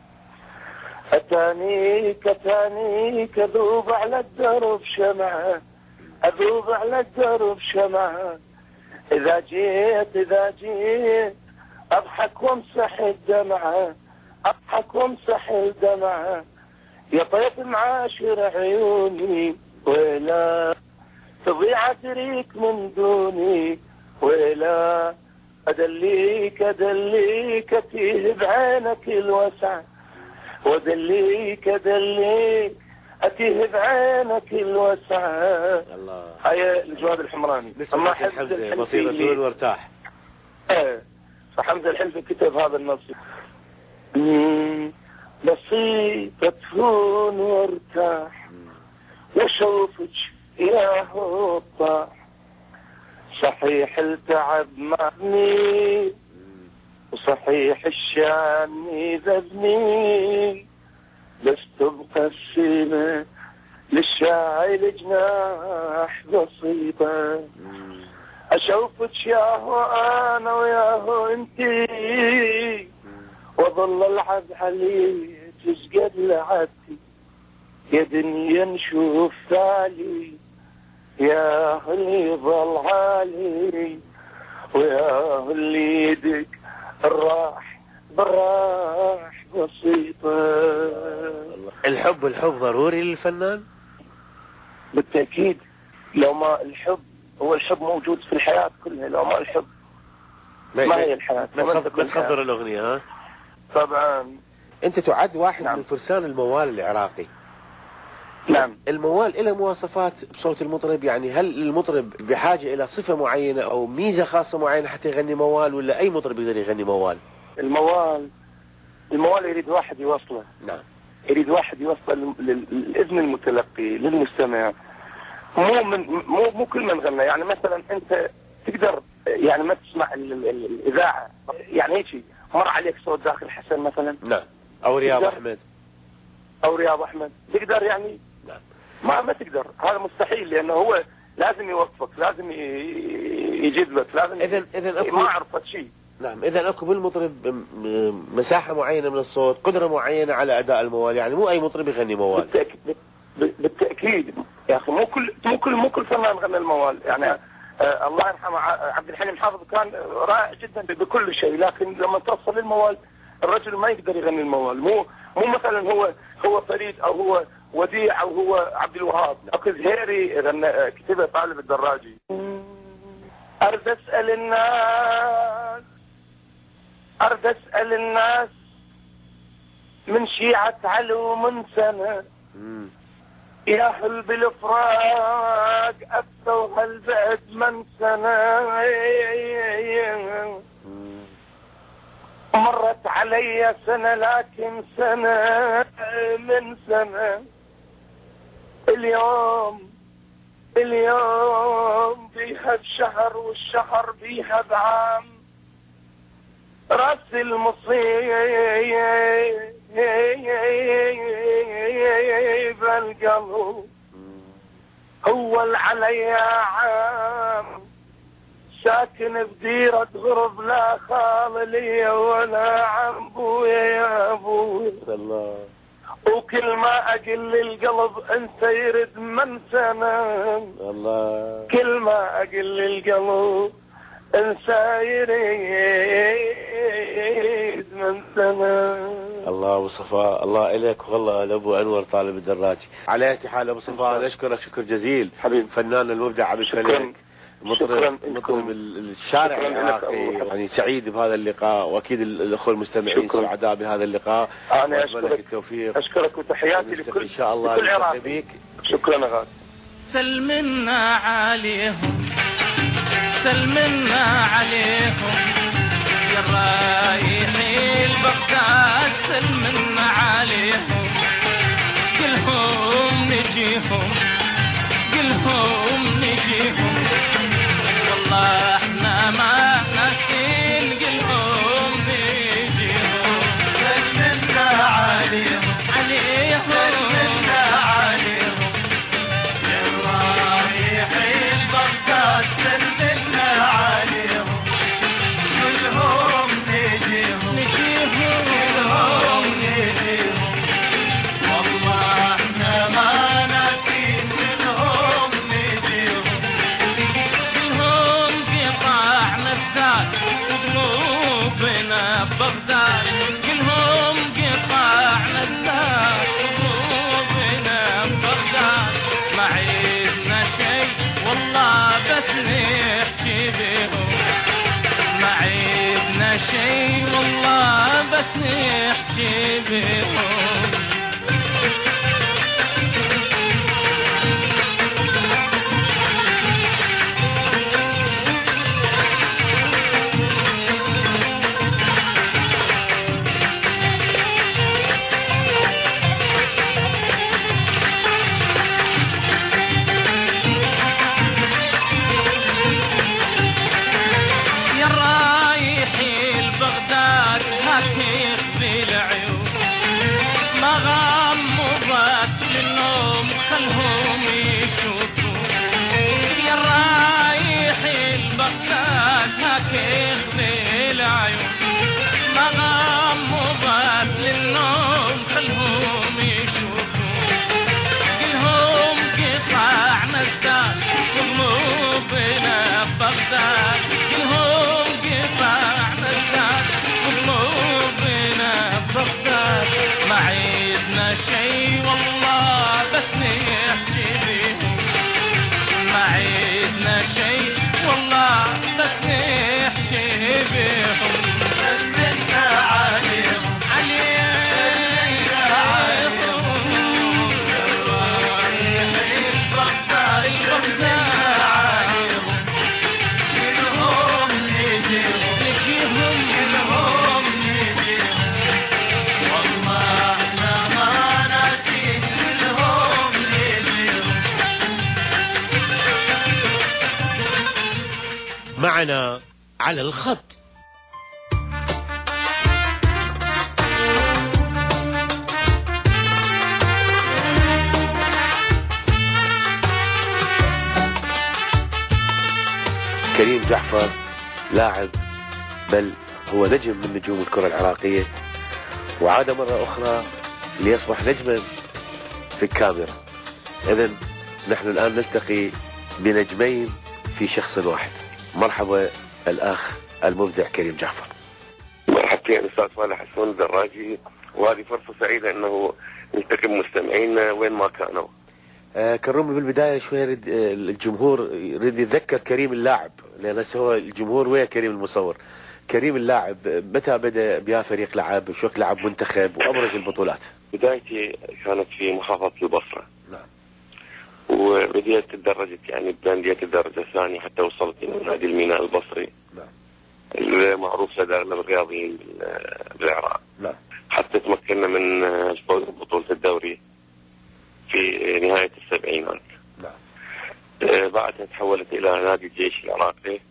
أتانيك أتانيك أذوب على الدرب شمعة، أذوب على الدرب شمعة، إذا جيت إذا جيت أضحك وامسح الدمعة، أضحك وامسح الدمعة، يا طيف معاشر عيوني ولا تضيع تريك من دوني، ولا أدليك أدليك أتيه بعينك الوسع، وأدليك أدليك أتيه بعينك الوسع. الله. هاي الجواد الحمراني. أما حمزة بصيرة وارتاح. ايه فحمزة الحلفي كتب هذا النص. بسيطة تهون وارتاح وشوفك يا هوطاح، صحيح التعب معني وصحيح الشان يذبني، بس تبقى السيمة للشاعر جناح بسيطة، أشوفك يا هو أنا ويا هو أنتي، وظل العب عليك تسقد لعبتي، يا دنيا نشوف ثالي، يا اللي ظل عالي، ويا اللي يدك الراح بالراح بسيطة. الحب الحب ضروري للفنان؟ بالتأكيد، لو ما الحب، هو الحب موجود في الحياة كلها، لو ما الحب ما هي الحياة؟ نخبر الأغنية. ها طبعا. أنت تعد واحد نعم. من فرسان الموال العراقي. نعم. الموال له مواصفات بصوت المطرب، يعني هل المطرب بحاجة إلى صفة معينة أو ميزة خاصة معينة حتى يغني موال، ولا أي مطرب يقدر يغني موال؟ الموال الموال يريد واحد يوصله. نعم. يريد واحد يوصل للإذن المتلقي للمستمع. مو من مو مو كل من غنى، يعني مثلا أنت تقدر يعني ما تسمع ال ال الإذاعة، يعني هيك مر عليك صوت داخل حسن مثلا. نعم. أو رياض أحمد. أو رياض أحمد تقدر يعني. نعم. ما ما تقدر، هذا مستحيل، لأنه هو لازم يوقفك، لازم يجذبك، لازم. إذا إذا أكو ما عرفت شيء. نعم. إذا أكو بالمطرب مساحة معينة من الصوت، قدرة معينة على أداء الموال، يعني مو أي مطرب يغني موال. بالتأكيد بالتأكيد يا أخي، مو كل مو كل مو كل فنان غنى الموال، يعني آه الله يرحمه عبد الحليم حافظ كان رائع جدا بكل شيء، لكن لما توصل للموال الرجل ما يقدر يغني الموال. مو مو مثلا هو هو فريد او هو وديع او هو عبد الوهاب. اكو زهيري غنى كتبه طالب الدراجي. ارد اسال الناس ارد اسال الناس من شيعة علي ومن سنه يا حل بالفراق أبثوا هالبعد من سنة. مرت علي سنة لكن سنة من سنة. اليوم اليوم بيها بشهر والشهر بيها بعام. راس المصيبة القلب هو العلي عام. ساكن بديرة غرب لا خال لي ولا عم بويا يا ابوي. الله. وكل ما اقل القلب انت يرد من سنة. الله. كل ما اقل القلب انت يريد من سنة. الله ابو صفاء، الله اليك والله لابو انور طالب الدراجي. على اي حال ابو صفاء انا اشكرك شكر جزيل حبيب فنان المبدع عبد الفلك، مطرب مطرب الشارع العراقي. يعني سعيد بهذا اللقاء، واكيد الاخوه المستمعين سعداء بهذا اللقاء. انا اشكرك التوفيق. اشكرك وتحياتي لكل ان شاء الله لكل عراقي. شكرا غالي. سلمنا عليهم سلمنا عليهم يا رايحين بغداد. سلمنا عليهم قلهم نجيهم قلهم نجيهم. والله احنا ما ناسين قلهم نجيهم. سلمنا عليهم عليهم سلمنا عليهم يا رايحين بغداد. سلمنا عليهم قلهم نجيهم نجيهم قلهم نجيهم. والله احنا ما ناسين قلهم نجيهم. قلهم قطعنا الزاد وقلوبنا ببغداد. قلهم قطعنا الزاد وقلوبنا ببغداد. ما عيدنا شي والله بس نحكي بهم. ما عيدنا شي والله بس نحكي بهم. خلهم يشوفوا يا رايح البغداد هاك يخفي العيون. ما غمضت للنوم خلهم يشوفوا. قلهم قطعنا الزاد وقلوبنا ببغداد. قلهم قطعنا الزاد وقلوبنا ببغداد. ما عيدنا شي معنا على الخط. كريم جعفر لاعب، بل هو نجم من نجوم الكرة العراقية، وعاد مرة أخرى ليصبح نجما في الكاميرا. إذن نحن الآن نلتقي بنجمين في شخص واحد. مرحبا الأخ المبدع كريم جعفر. مرحبتين أستاذ صالح حسون دراجي، وهذه فرصة سعيدة أنه نلتقي بمستمعينا وين ما كانوا. آه كرمي بالبداية شوية رد آه الجمهور يريد يتذكر كريم اللاعب، لأن هو الجمهور ويا كريم المصور. كريم اللاعب متى بدأ بيا فريق لعب، شو لعب منتخب وأبرز البطولات؟ بدايتي كانت في محافظة البصرة. نعم. وبديت تدرجت يعني بأندية الدرجة الثانية حتى وصلت إلى نادي الميناء البصري. نعم. المعروف لدى أغلب الرياضيين بالعراق. نعم. حتى تمكنا من الفوز ببطولة الدوري في نهاية السبعينات. نعم. آه بعدها تحولت إلى نادي الجيش العراقي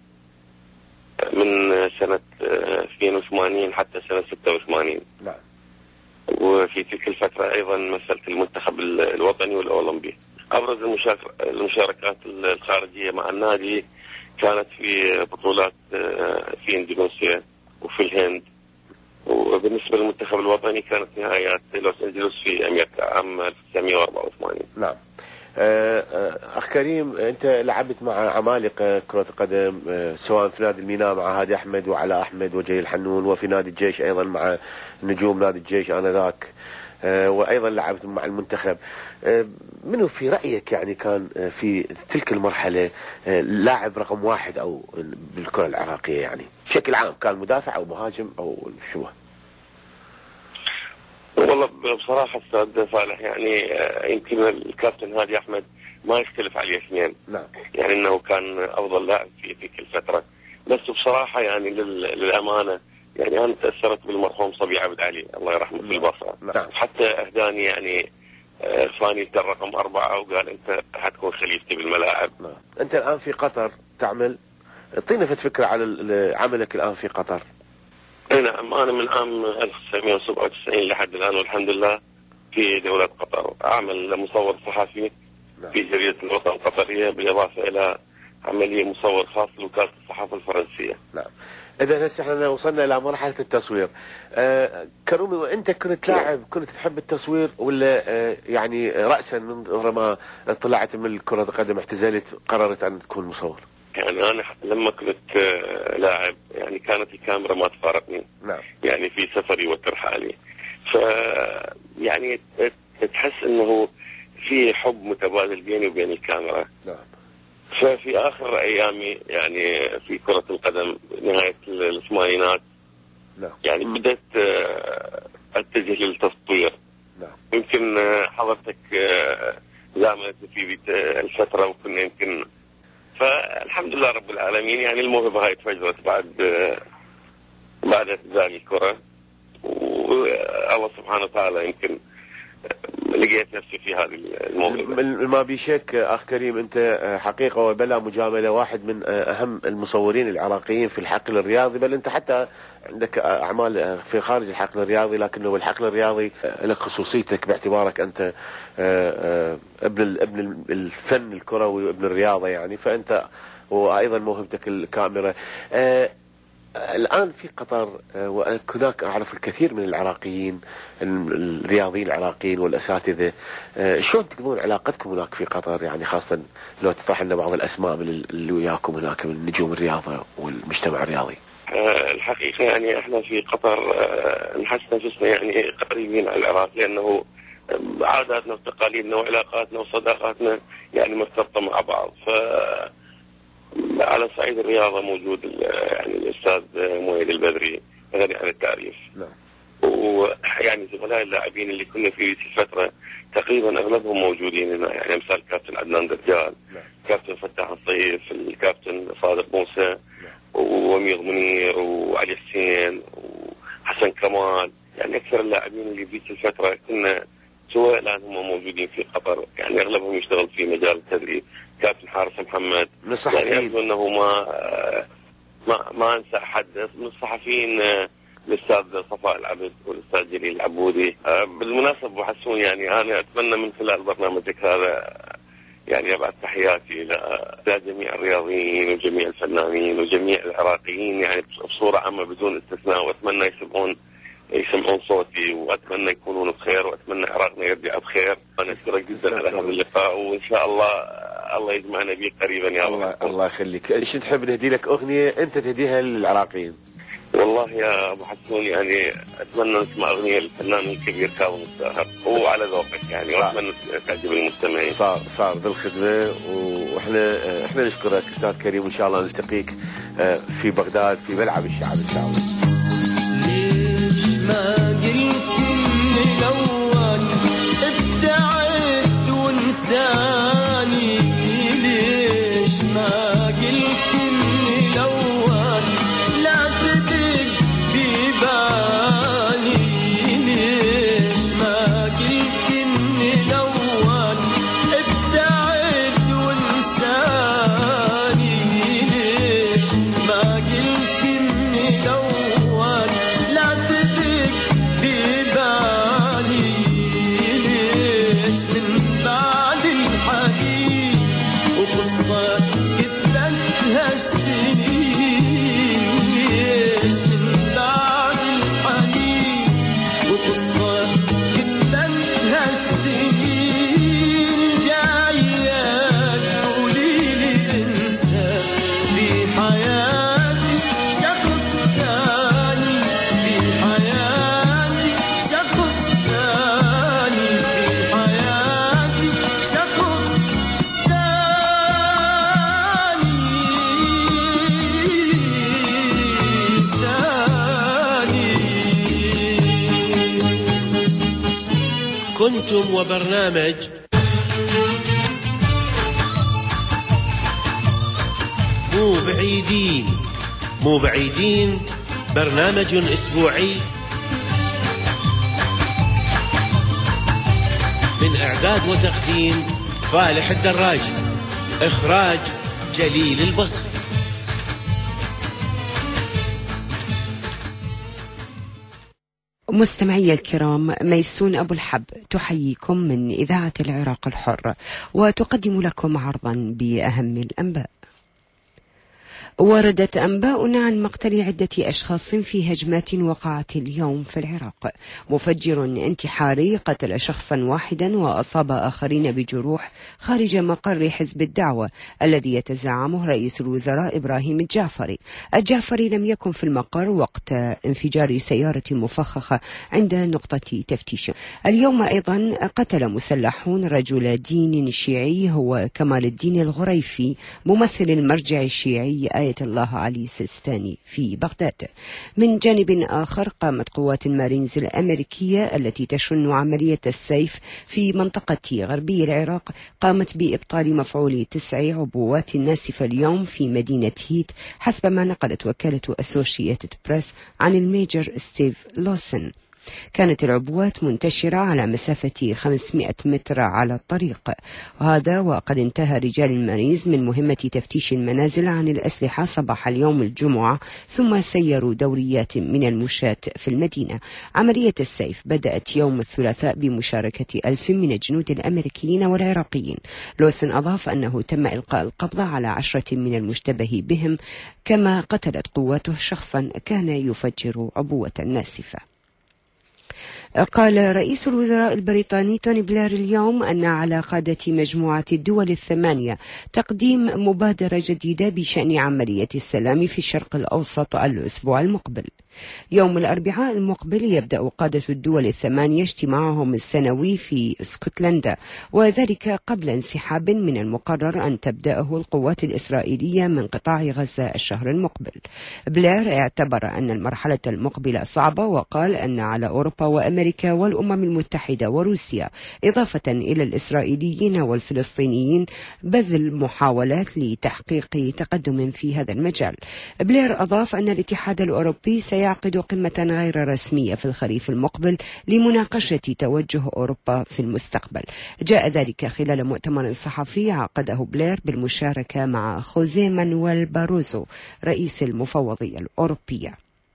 من سنة اثنين وثمانين حتى سنة ستة وثمانين. نعم. وفي تلك الفترة أيضا مثلت المنتخب الوطني والأولمبي. أبرز المشاركات الخارجية مع النادي كانت في بطولات في إندونيسيا وفي الهند. وبالنسبة للمنتخب الوطني كانت نهايات لوس أنجلوس في أمريكا عام ألف وتسعمائة وأربعة وثمانين. نعم. أخ كريم، أنت لعبت مع عمالقة كرة القدم سواء في نادي الميناء مع هادي أحمد وعلى أحمد وجهي الحنون، وفي نادي الجيش أيضا مع نجوم نادي الجيش آنذاك، وأيضا لعبت مع المنتخب. منو في رأيك يعني كان في تلك المرحلة لاعب رقم واحد أو بالكرة العراقية، يعني بشكل عام كان مدافع أو مهاجم أو شو؟ والله بصراحة أستاذ صالح يعني يمكن الكابتن هادي أحمد ما يختلف عليه اثنين. نعم. يعني أنه كان أفضل لاعب في تلك الفترة. بس بصراحة يعني للأمانة يعني أنا تأثرت بالمرحوم صبي عبد علي الله يرحمه في البصرة. نعم. حتى أهداني يعني فاني الرقم أربعة وقال أنت حتكون خليفتي بالملاعب. نعم. أنت الآن في قطر تعمل، اعطينا فكرة على عملك الآن في قطر. نعم، أنا من عام ألف وتسعمائة وسبعة وتسعين لحد الآن والحمد لله في دولة قطر، أعمل مصور صحفي في جريدة الوطن القطرية، بالإضافة إلى عملية مصور خاص لوكالة الصحافة الفرنسية. نعم. إذا هسه احنا وصلنا إلى مرحلة التصوير. آه كرومي، وأنت كنت لاعب كنت تحب التصوير ولا آه يعني رأسا من ما طلعت من كرة القدم اعتزلت قررت أن تكون مصور؟ يعني أنا لما كنت لاعب يعني كانت الكاميرا ما تفارقني. نعم. يعني في سفري وترحالي، ف يعني تحس إنه في حب متبادل بيني وبين الكاميرا. نعم. ففي آخر أيامي يعني في كرة القدم نهاية الثمانينات نعم. يعني بدأت أتجه للتصوير. نعم. يمكن حضرتك زامنت في الفترة وكنا يمكن، فالحمد لله رب العالمين يعني الموهبة هاي تفجرت بعد بعد اعتزال الكرة، والله سبحانه وتعالى يمكن لقيت نفسي في هذه الموهبة. ما بيشك أخ كريم، أنت حقيقة وبلا مجاملة واحد من أهم المصورين العراقيين في الحقل الرياضي، بل أنت حتى عندك أعمال في خارج الحقل الرياضي، لكنه بالحقل الرياضي لك خصوصيتك باعتبارك أنت ابن ابن الفن الكروي وابن الرياضة يعني، فأنت وأيضا موهبتك الكاميرا. الآن في قطر وهناك أعرف الكثير من العراقيين الرياضيين العراقيين والأساتذة، شلون تقضون علاقتكم هناك في قطر؟ يعني خاصة لو تطرح لنا بعض الأسماء من اللي وياكم هناك من نجوم الرياضة والمجتمع الرياضي. الحقيقة يعني احنا في قطر نحس نفسنا يعني قريبين على العراق، لأنه عاداتنا وتقاليدنا وعلاقاتنا وصداقاتنا يعني مرتبطة مع بعض. ف على صعيد الرياضة موجود يعني الأستاذ مويد البدري غني عن التعريف. نعم. ويعني زملاء اللاعبين اللي كنا في الفترة تقريبا أغلبهم موجودين هنا، يعني مثال كابتن عدنان دجال. نعم. كابتن فتاح الصيف، الكابتن صادق موسى. نعم. وأمير منير وعلي حسين وحسن كمال، يعني أكثر اللاعبين اللي في الفترة كنا سواء الآن هم موجودين في قطر، يعني أغلبهم يشتغل في مجال التدريب. كابتن حارس محمد يعني يبدو أنه ما ما ما انسى احد من الصحفيين، الاستاذ صفاء العبد والاستاذ جليل العبودي. بالمناسبه حسون، يعني انا اتمنى من خلال برنامجك هذا يعني ابعث تحياتي الى جميع الرياضيين وجميع الفنانين وجميع العراقيين، يعني بصوره عامه بدون استثناء، واتمنى يسمعون يسمعون صوتي، واتمنى يكونون بخير، واتمنى عراقنا يرجع بخير. انا اشكرك جدا على هذا اللقاء، وان شاء الله الله يجمعنا بك قريبا يا الله. الله يخليك. ايش تحب نهدي لك اغنيه انت تهديها للعراقيين؟ والله يا ابو حسون يعني اتمنى نسمع اغنيه للفنان الكبير كاظم الساهر، هو على ذوقك يعني، واتمنى تعجب المستمعين. صار صار بالخدمه، واحنا احنا نشكرك استاذ كريم، وان شاء الله نلتقيك في بغداد في ملعب الشعب ان شاء الله. ليش ما قلت من الاول ابتعد وانساني؟ ليش ما قلت من الاول لا تدق ببالي؟ ليش ما قلت من الاول ابتعد وانساني؟ ليش ما قلت من الاول لا تدق ببالي؟ ليش من بعد الحديث وقصة كثرتها السنين؟ ليش من بعد الحديث وقصة كثرتها السنين جاية تقولي لي انسى في حياتي شخص ثاني؟ في حياتي شخص ثاني؟ في حياتي شخص كنتم وبرنامج مو بعيدين. مو بعيدين برنامج اسبوعي من اعداد وتقديم فالح الدراجي، اخراج جليل البصري. مستمعي الكرام، ميسون أبو الحب تحييكم من إذاعة العراق الحر، وتقدم لكم عرضا بأهم الأنباء. وردت أنباؤنا عن مقتل عدة أشخاص في هجمات وقعت اليوم في العراق. مفجر انتحاري قتل شخصا واحدا وأصاب آخرين بجروح خارج مقر حزب الدعوة الذي يتزعمه رئيس الوزراء إبراهيم الجعفري. الجعفري لم يكن في المقر وقت انفجار سيارة مفخخة عند نقطة تفتيش. اليوم أيضا قتل مسلحون رجل دين شيعي هو كمال الدين الغريفي ممثل المرجع الشيعي آية الله علي سيستاني في بغداد. من جانب آخر قامت قوات المارينز الأمريكية التي تشن عملية السيف في منطقة غربي العراق قامت بإبطال مفعول تسع عبوات ناسفة اليوم في مدينة هيت حسب ما نقلت وكالة أسوشيتد بريس عن الميجر ستيف لوسن. كانت العبوات منتشرة على مسافة خمسمائة متر على الطريق، وهذا وقد انتهى رجال المارينز من مهمة تفتيش المنازل عن الأسلحة صباح اليوم الجمعة، ثم سيروا دوريات من المشاة في المدينة. عملية السيف بدأت يوم الثلاثاء بمشاركة ألف من الجنود الأمريكيين والعراقيين. لوسن أضاف أنه تم إلقاء القبض على عشرة من المشتبه بهم، كما قتلت قواته شخصا كان يفجر عبوة ناسفة. قال رئيس الوزراء البريطاني توني بلير اليوم أن على قادة مجموعة الدول الثمانية تقديم مبادرة جديدة بشأن عملية السلام في الشرق الأوسط الأسبوع المقبل. يوم الأربعاء المقبل يبدأ قادة الدول الثمانية اجتماعهم السنوي في اسكتلندا، وذلك قبل انسحاب من المقرر أن تبدأه القوات الإسرائيلية من قطاع غزة الشهر المقبل. بلير اعتبر أن المرحلة المقبلة صعبة، وقال أن على أوروبا وأمريكا والأمم المتحدة وروسيا إضافة إلى الإسرائيليين والفلسطينيين بذل محاولات لتحقيق تقدم في هذا المجال. بلير أضاف أن الاتحاد الأوروبي سيعمل سيعقد قمة غير رسمية في الخريف المقبل لمناقشة توجه أوروبا في المستقبل. جاء ذلك خلال مؤتمر صحفي عقده بلير بالمشاركة مع خوزيه مانويل باروزو رئيس المفوضية الأوروبية.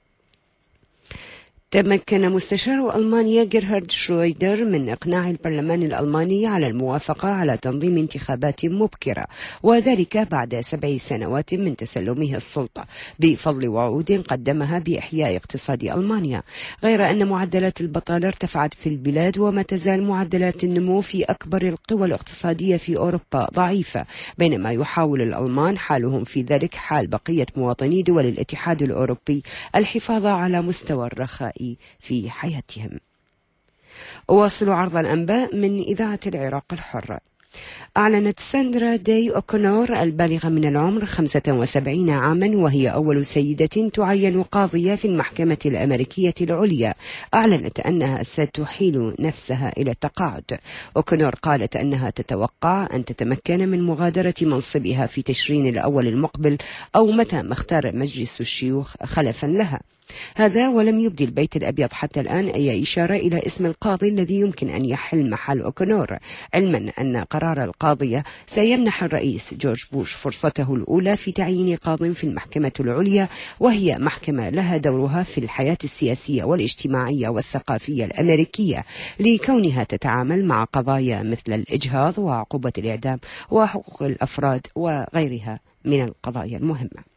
تمكن مستشار ألمانيا جيرهارد شرويدر من إقناع البرلمان الألماني على الموافقة على تنظيم انتخابات مبكرة، وذلك بعد سبع سنوات من تسلمه السلطة بفضل وعود قدمها بإحياء اقتصاد ألمانيا، غير أن معدلات البطالة ارتفعت في البلاد وما تزال معدلات النمو في أكبر القوى الاقتصادية في أوروبا ضعيفة، بينما يحاول الألمان حالهم في ذلك حال بقية مواطني دول الاتحاد الأوروبي الحفاظ على مستوى الرخاء في حياتهم. أواصل عرض الأنباء من إذاعة العراق الحرة. أعلنت ساندرا داي أوكونور البالغة من العمر خمسة وسبعين عاما، وهي أول سيدة تعين قاضية في المحكمة الأمريكية العليا، أعلنت أنها ستحيل نفسها إلى التقاعد. أوكونور قالت أنها تتوقع أن تتمكن من مغادرة منصبها في تشرين الأول المقبل أو متى ما اختار مجلس الشيوخ خلفا لها. هذا ولم يبدي البيت الأبيض حتى الآن أي إشارة إلى اسم القاضي الذي يمكن أن يحل محل أوكونور، علما أن قرار القاضية سيمنح الرئيس جورج بوش فرصته الأولى في تعيين قاض في المحكمة العليا، وهي محكمة لها دورها في الحياة السياسية والاجتماعية والثقافية الأمريكية، لكونها تتعامل مع قضايا مثل الإجهاض وعقوبة الإعدام وحقوق الأفراد وغيرها من القضايا المهمة.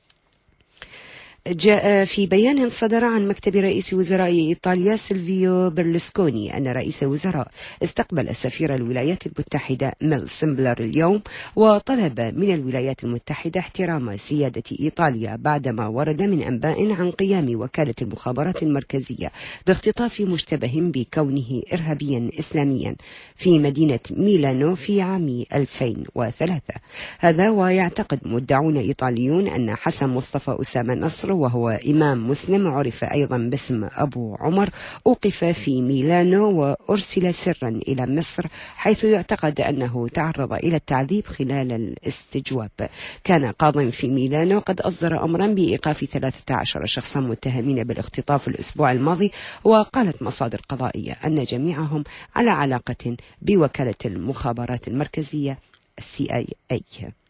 جاء في بيان صدر عن مكتب رئيس وزراء إيطاليا سيلفيو برلسكوني أن رئيس الوزراء استقبل سفير الولايات المتحدة ميل سيمبلر اليوم، وطلب من الولايات المتحدة احترام سيادة إيطاليا بعدما ورد من أنباء عن قيام وكالة المخابرات المركزية باختطاف مشتبه بكونه إرهابيا إسلاميا في مدينة ميلانو في عام ألفين وثلاثة. هذا ويعتقد مدعون إيطاليون أن حسن مصطفى أسامة نصر، وهو إمام مسلم عرف أيضا باسم أبو عمر، أوقف في ميلانو وأرسل سرا إلى مصر، حيث يعتقد أنه تعرض إلى التعذيب خلال الاستجواب. كان قاض في ميلانو قد أصدر أمرا بإيقاف ثلاثة عشر شخصا متهمين بالاختطاف الأسبوع الماضي، وقالت مصادر قضائية أن جميعهم على علاقة بوكالة المخابرات المركزية السي آي إيه.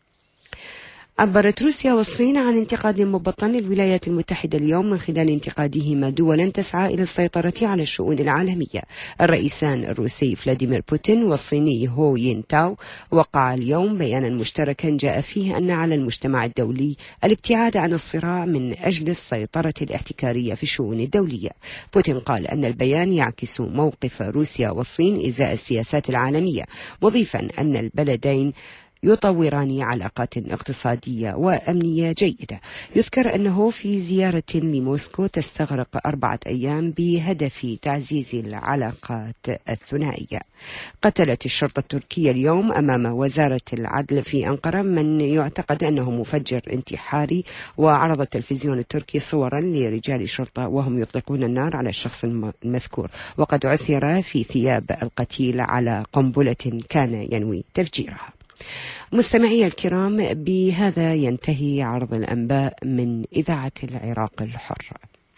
عبرت روسيا والصين عن انتقاد مبطن للولايات المتحدة اليوم من خلال انتقادهما دولا تسعى إلى السيطرة على الشؤون العالمية. الرئيسان الروسي فلاديمير بوتين والصيني هو ينتاو وقعا اليوم بيانا مشتركا جاء فيه أن على المجتمع الدولي الابتعاد عن الصراع من أجل السيطرة الاحتكارية في الشؤون الدولية. بوتين قال أن البيان يعكس موقف روسيا والصين إزاء السياسات العالمية، مضيفا أن البلدين يطوران علاقات اقتصادية وأمنية جيدة. يذكر أنه في زيارة لموسكو تستغرق أربعة أيام بهدف تعزيز العلاقات الثنائية. قتلت الشرطة التركية اليوم أمام وزارة العدل في أنقرة من يعتقد أنه مفجر انتحاري، وعرض التلفزيون التركي صورا لرجال شرطة وهم يطلقون النار على الشخص المذكور، وقد عثر في ثياب القتيل على قنبلة كان ينوي تفجيرها. مستمعي الكرام، بهذا ينتهي عرض الأنباء من إذاعة العراق الحرة.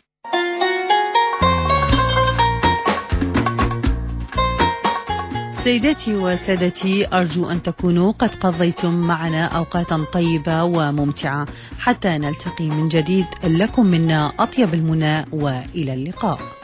سيداتي وسادتي، أرجو أن تكونوا قد قضيتم معنا أوقاتا طيبة وممتعة. حتى نلتقي من جديد، لكم منا أطيب المنى وإلى اللقاء.